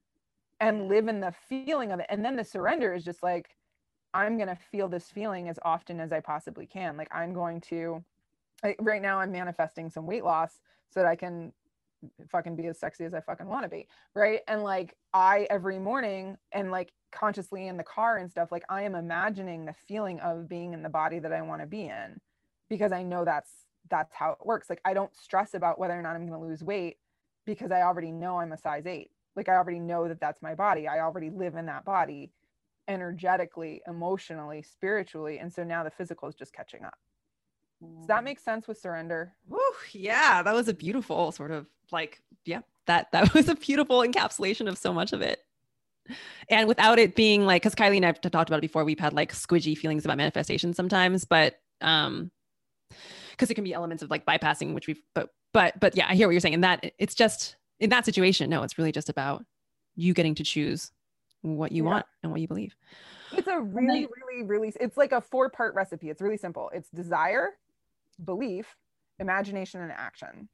and live in the feeling of it. And then the surrender is just like, I'm going to feel this feeling as often as I possibly can. Like I'm going to, like, right now I'm manifesting some weight loss so that I can fucking be as sexy as I fucking want to be, right? And like I every morning and like consciously in the car and stuff, like I am imagining the feeling of being in the body that I want to be in, because I know that's that's how it works. Like I don't stress about whether or not I'm going to lose weight because I already know I'm a size eight. Like I already know that that's my body. I already live in that body energetically, emotionally, spiritually, and so now the physical is just catching up. Does that make sense with surrender? Woo, yeah, that was a beautiful sort of like, yeah, that that was a beautiful encapsulation of so much of it. And without it being like, because Kylie and I've talked about it before, we've had like squidgy feelings about manifestation sometimes, but um, because it can be elements of like bypassing, which we've, but but but yeah, I hear what you're saying. And that it's just in that situation, no, it's really just about you getting to choose what you yeah. want and what you believe. It's a really, really, really, it's like a four part recipe. It's really simple. It's desire, belief, imagination, and action.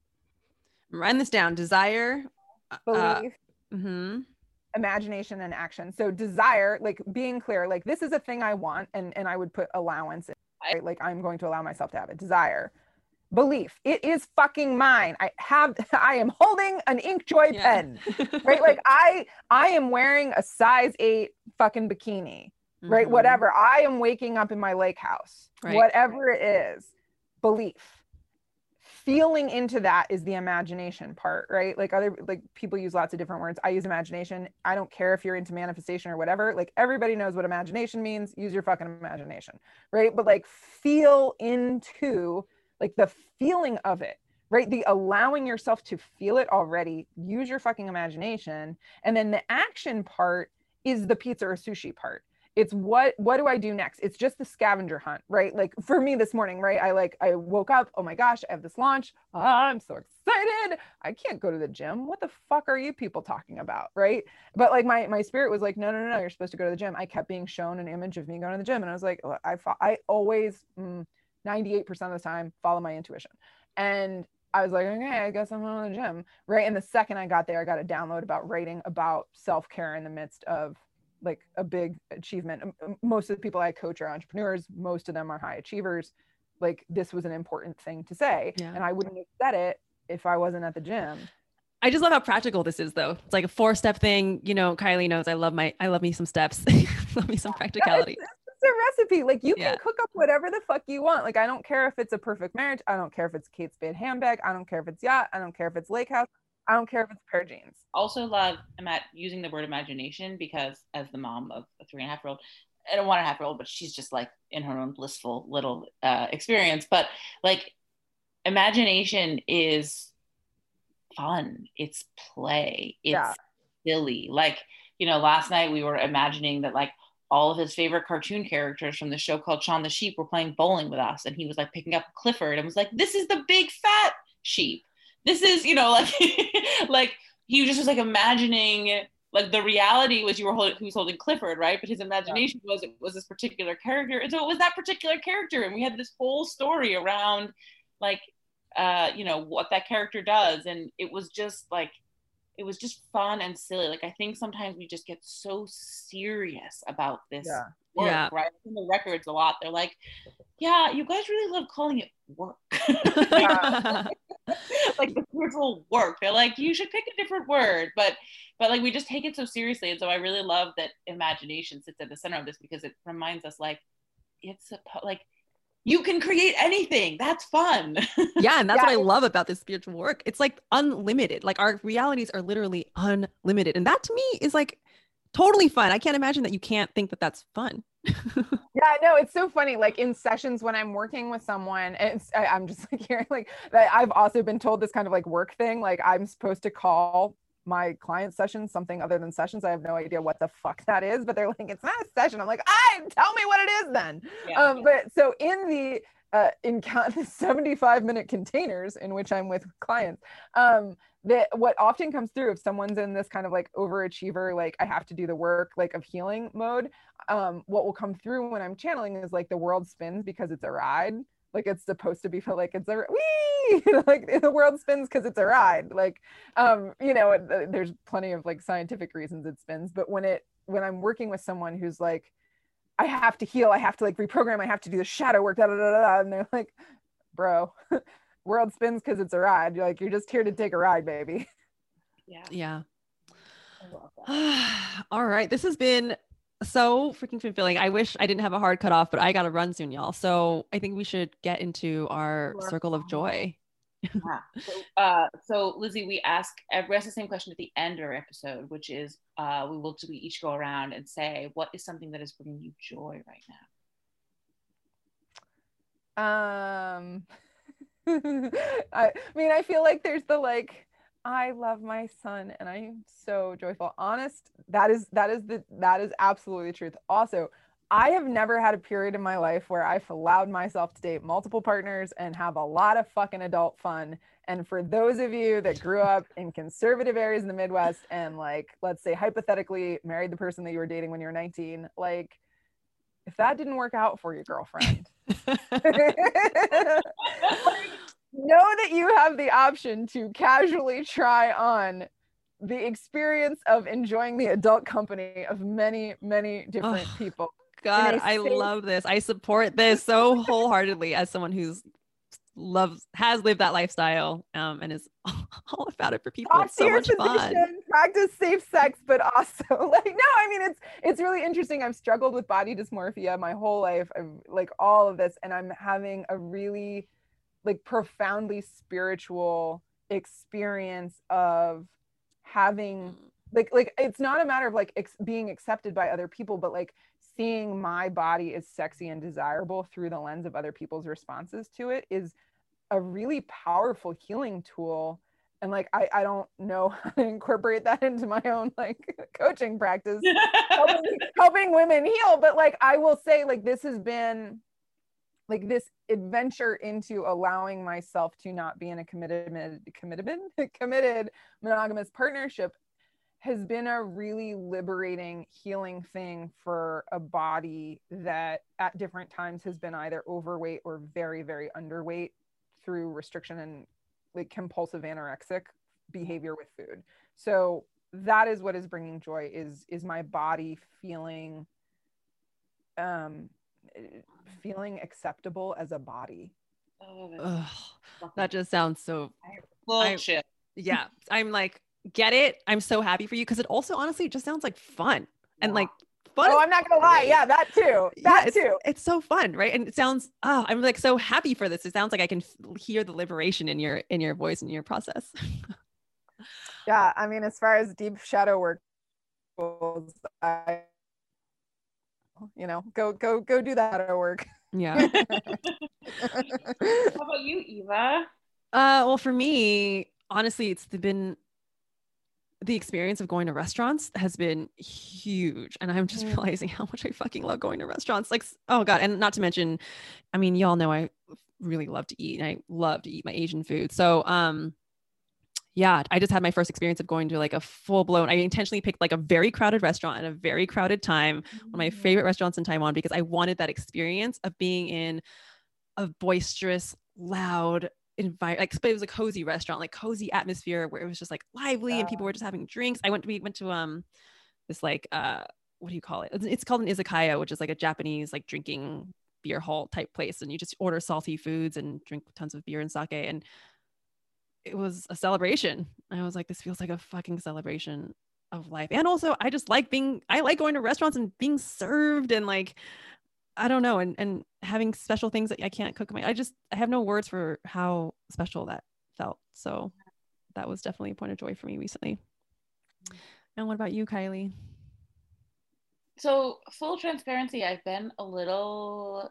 Write this down. Desire, belief, uh, mm-hmm. imagination, and action. So desire, like being clear, like this is a thing I want, and, and I would put allowance in, right? Like I'm going to allow myself to have it. Desire. Belief, it is fucking mine. I have, I am holding an Inkjoy yeah. pen, right? Like I, I am wearing a size eight fucking bikini, right? Mm-hmm. Whatever. I am waking up in my lake house, right. Whatever it is. Belief. Feeling into that is the imagination part, right? Like other, like people use lots of different words. I use imagination. I don't care if you're into manifestation or whatever. Like everybody knows what imagination means. Use your fucking imagination, right? But like feel into like the feeling of it, right? The allowing yourself to feel it already. Use your fucking imagination. And then the action part is the pizza or sushi part. It's what, what do I do next? It's just the scavenger hunt, right? Like for me this morning, right? I like, I woke up, oh my gosh, I have this launch. Oh, I'm so excited. I can't go to the gym. What the fuck are you people talking about? Right. But like my, my spirit was like, no, no, no, no, you're supposed to go to the gym. I kept being shown an image of me going to the gym. And I was like, I, I always, mm, ninety-eight percent of the time, follow my intuition. And I was like, okay, I guess I'm going to the gym. Right. And the second I got there, I got a download about writing about self-care in the midst of like a big achievement. Most of the people I coach are entrepreneurs. Most of them are high achievers. Like this was an important thing to say. Yeah. And I wouldn't have said it if I wasn't at the gym. I just love how practical this is though. It's like a four step thing. You know, Kylie knows I love my, I love me some steps. Love me some practicality. Yeah, it's, it's a recipe. Like you can yeah. cook up whatever the fuck you want. Like, I don't care if it's a perfect marriage. I don't care if it's Kate Spade handbag. I don't care if it's yacht. I don't care if it's lake house. I don't care if it's a pair of jeans. Also love ima- using the word imagination, because as the mom of a three and a half year old and a one and a half year old, but she's just like in her own blissful little uh, experience. But like imagination is fun. It's play. It's Yeah. silly. Like, you know, last night we were imagining that like all of his favorite cartoon characters from the show called Shaun the Sheep were playing bowling with us. And he was like picking up Clifford and was like, this is the big fat sheep. This is, you know, like, like he just was like imagining, like the reality was you were holding, he was holding Clifford, right? But his imagination yeah. was, it was this particular character. And so it was that particular character. And we had this whole story around like, uh, you know, what that character does. And it was just like, it was just fun and silly. Like, I think sometimes we just get so serious about this yeah. work, yeah. right? In the records a lot, they're like, yeah, you guys really love calling it work. Like the spiritual work. They're like, you should pick a different word. But, but like, we just take it so seriously. And so I really love that imagination sits at the center of this, because it reminds us like, it's a, like, you can create anything. That's fun. Yeah. And that's yeah. what I love about this spiritual work. It's like unlimited. Like our realities are literally unlimited. And that to me is like totally fun. I can't imagine that you can't think that that's fun. Yeah, no, it's so funny. Like in sessions when I'm working with someone, it's, I, I'm just like hearing like that. I've also been told this kind of like work thing. Like I'm supposed to call my client sessions something other than sessions. I have no idea what the fuck that is, but they're like, it's not a session. I'm like, I tell me what it is then. Yeah, um, yeah. But so in the uh, in count the seventy-five minute containers in which I'm with clients, um, that what often comes through if someone's in this kind of like overachiever, like I have to do the work, like of healing mode, um, what will come through when I'm channeling is like the world spins because it's a ride. Like it's supposed to be felt like it's a wee, like the world spins because it's a ride. Like, um, you know, it, there's plenty of like scientific reasons it spins. But when it, when I'm working with someone who's like, I have to heal, I have to like reprogram, I have to do the shadow work, da da da da, and they're like, bro, world spins because it's a ride. You're like, you're just here to take a ride, baby. Yeah. Yeah. All right. This has been so freaking fulfilling. I wish I didn't have a hard cutoff, but I got to run soon, y'all. So I think we should get into our sure. circle of joy. Yeah. So, uh, so Lizzie, we ask, we ask the same question at the end of our episode, which is, uh, we will we each go around and say, what is something that is bringing you joy right now? Um, I mean, I feel like there's the like, I love my son and I'm so joyful. Honest, that is that is the that is absolutely the truth. Also, I have never had a period in my life where I've allowed myself to date multiple partners and have a lot of fucking adult fun. And for those of you that grew up in conservative areas in the Midwest and like, let's say hypothetically married the person that you were dating when you were nineteen, like if that didn't work out for your girlfriend, know that you have the option to casually try on the experience of enjoying the adult company of many, many different oh, people. God, I safe- love this. I support this so wholeheartedly as someone who's loves, has lived that lifestyle um, and is all about it for people. It's so much fun. Practice safe sex, but also like, no, I mean, it's, it's really interesting. I've struggled with body dysmorphia my whole life. I've like all of this, and I'm having a really like profoundly spiritual experience of having like, like, it's not a matter of like ex- being accepted by other people, but like seeing my body as sexy and desirable through the lens of other people's responses to it is a really powerful healing tool. And like, I, I don't know how to incorporate that into my own like coaching practice, helping, helping women heal. But like, I will say like, this has been like this adventure into allowing myself to not be in a committed, committed, committed monogamous partnership has been a really liberating, healing thing for a body that at different times has been either overweight or very, very underweight through restriction and like compulsive anorexic behavior with food. So that is what is bringing joy, is, is my body feeling, um, feeling acceptable as a body. Oh, Ugh, that just sounds so bullshit. I, yeah. I'm like, get it. I'm so happy for you. Cause it also honestly just sounds like fun and yeah. like fun. Oh, I'm not gonna lie. Yeah, that too. That yeah, it's, too. It's so fun. Right. And it sounds, oh, I'm like so happy for this. It sounds like I can f- hear the liberation in your, in your voice and your process. Yeah, I mean, as far as deep shadow work goes, I, you know, go go go do that shadow work. Yeah. How about you, Eva? Uh, well, for me, honestly, it's been the experience of going to restaurants has been huge. And I'm just Mm. realizing how much I fucking love going to restaurants. Like, oh God. And not to mention, I mean, y'all know I really love to eat and I love to eat my Asian food. So, um, yeah, I just had my first experience of going to like a full blown, I intentionally picked like a very crowded restaurant at a very crowded time, one of my favorite restaurants in Taiwan, because I wanted that experience of being in a boisterous, loud environment. Like, but it was a cozy restaurant, like cozy atmosphere where it was just like lively and people were just having drinks. I went to, we went to, um, this like, uh, what do you call it? It's called an izakaya, which is like a Japanese, like drinking beer hall type place. And you just order salty foods and drink tons of beer and sake. And it was a celebration. I was like, this feels like a fucking celebration of life. And also I just like being, I like going to restaurants and being served and like, I don't know. And, and having special things that I can't cook. My, I just, I have no words for how special that felt. So that was definitely a point of joy for me recently. And what about you, Kylie? So full transparency, I've been a little,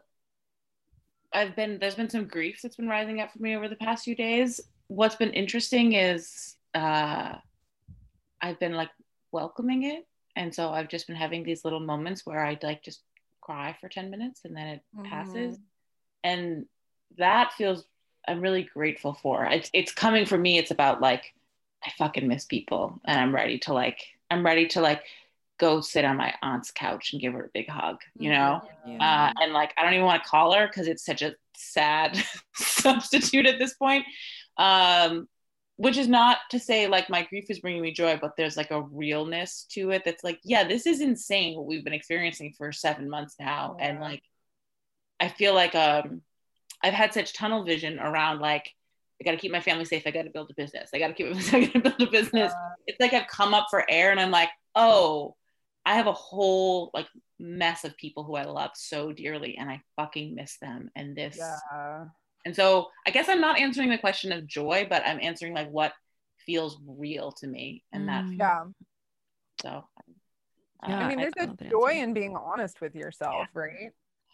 I've been, there's been some grief that's been rising up for me over the past few days. What's been interesting is uh, I've been like welcoming it. And so I've just been having these little moments where I'd like just cry for ten minutes and then it mm-hmm. passes. And that feels, I'm really grateful for. It's, it's coming from me. It's about like, I fucking miss people and I'm ready to like, I'm ready to like go sit on my aunt's couch and give her a big hug, you know? Yeah. Uh, and like, I don't even want to call her because it's such a sad substitute at this point. Um, which is not to say like my grief is bringing me joy, but there's like a realness to it that's like, yeah, this is insane what we've been experiencing for seven months now. Yeah. And like, I feel like um, I've had such tunnel vision around like, I got to keep my family safe. I got to build a business. I got to keep it. I got to build a business. Yeah. It's like I've come up for air and I'm like, oh, I have a whole like mess of people who I love so dearly and I fucking miss them. And this, yeah. And so I guess I'm not answering the question of joy, but I'm answering like what feels real to me. And that, mm. yeah. So, uh, yeah, I mean, there's I, a joy in being honest with yourself, yeah. right?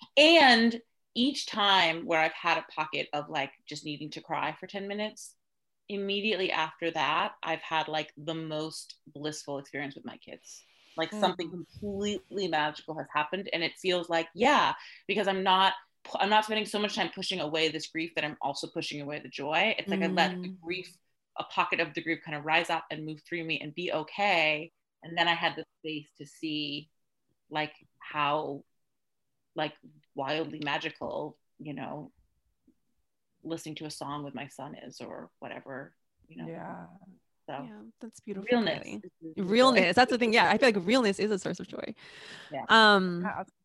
And each time where I've had a pocket of like just needing to cry for ten minutes, immediately after that, I've had like the most blissful experience with my kids. Like mm. something completely magical has happened. And it feels like, yeah, because I'm not, I'm not spending so much time pushing away this grief that I'm also pushing away the joy. It's like mm. I let the grief, a pocket of the grief kind of rise up and move through me and be okay. And then I had the space to see like how like wildly magical, you know, listening to a song with my son is or whatever, you know. Yeah. So yeah, that's beautiful. Realness. Realness. That's the thing. Yeah. I feel like realness is a source of joy. Yeah. Um,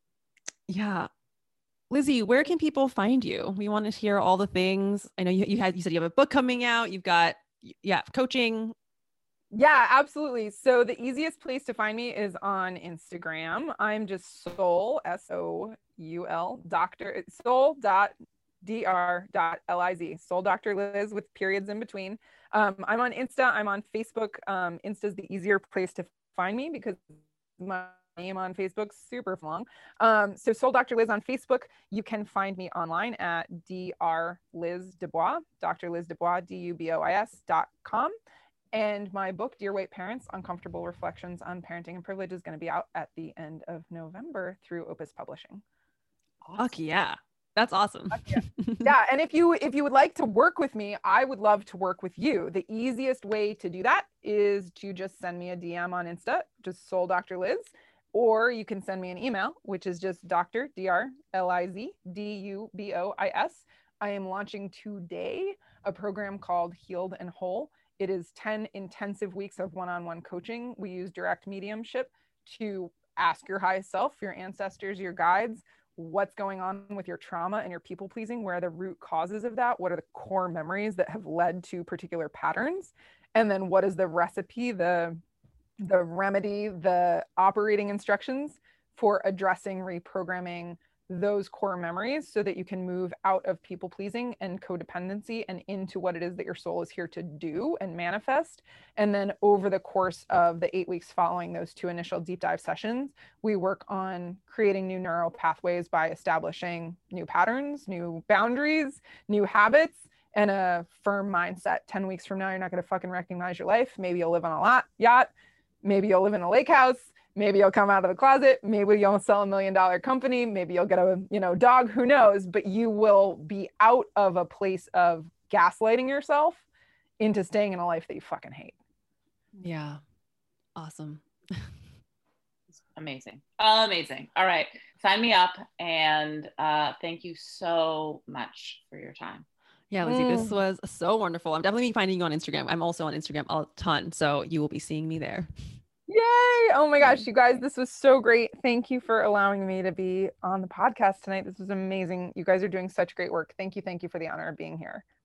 yeah. Lizzie, where can people find you? We want to hear all the things. I know you, you had, you said you have a book coming out. You've got, yeah, coaching. Yeah, absolutely. So the easiest place to find me is on Instagram. I'm just Soul, S O U L, doctor, soul dot D R dot L I Z, Soul Doctor Liz with periods in between. Um, I'm on Insta. I'm on Facebook. Um, Insta is the easier place to find me because my name on Facebook super long. Um, so Soul Doctor Liz on Facebook. You can find me online at Dr Liz Dubois, Doctor Liz Dubois, D U B O I S dot com. And my book, Dear White Parents, Uncomfortable Reflections on Parenting and Privilege, is going to be out at the end of November through Opus Publishing. Awesome. Fuck yeah. That's awesome. Yeah. Yeah. And if you if you would like to work with me, I would love to work with you. The easiest way to do that is to just send me a D M on Insta, just Soul Doctor Liz, or you can send me an email, which is just Doctor D R L I Z D U B O I S. I am launching today a program called Healed and Whole. It is ten intensive weeks of one-on-one coaching. We use direct mediumship to ask your highest self, your ancestors, your guides, what's going on with your trauma and your people pleasing, where are the root causes of that, what are the core memories that have led to particular patterns, and then what is the recipe, the, the remedy, the operating instructions for addressing, reprogramming, those core memories so that you can move out of people pleasing and codependency and into what it is that your soul is here to do and manifest. And then over the course of the eight weeks following those two initial deep dive sessions, we work on creating new neural pathways by establishing new patterns, new boundaries, new habits, and a firm mindset. ten weeks from now, you're not going to fucking recognize your life. Maybe you'll live on a lot, yacht. Maybe you'll live in a lake house. Maybe you'll come out of the closet. Maybe you'll sell a million dollar company. Maybe you'll get a, you know, dog, who knows, but you will be out of a place of gaslighting yourself into staying in a life that you fucking hate. Yeah. Awesome. Amazing. Amazing. All right. Sign me up. And uh, thank you so much for your time. Yeah, Lizzie, Mm. this was so wonderful. I'm definitely finding you on Instagram. I'm also on Instagram a ton. So you will be seeing me there. Yay. Oh my gosh, you guys, this was so great. Thank you for allowing me to be on the podcast tonight. This was amazing. You guys are doing such great work. Thank you. Thank you for the honor of being here.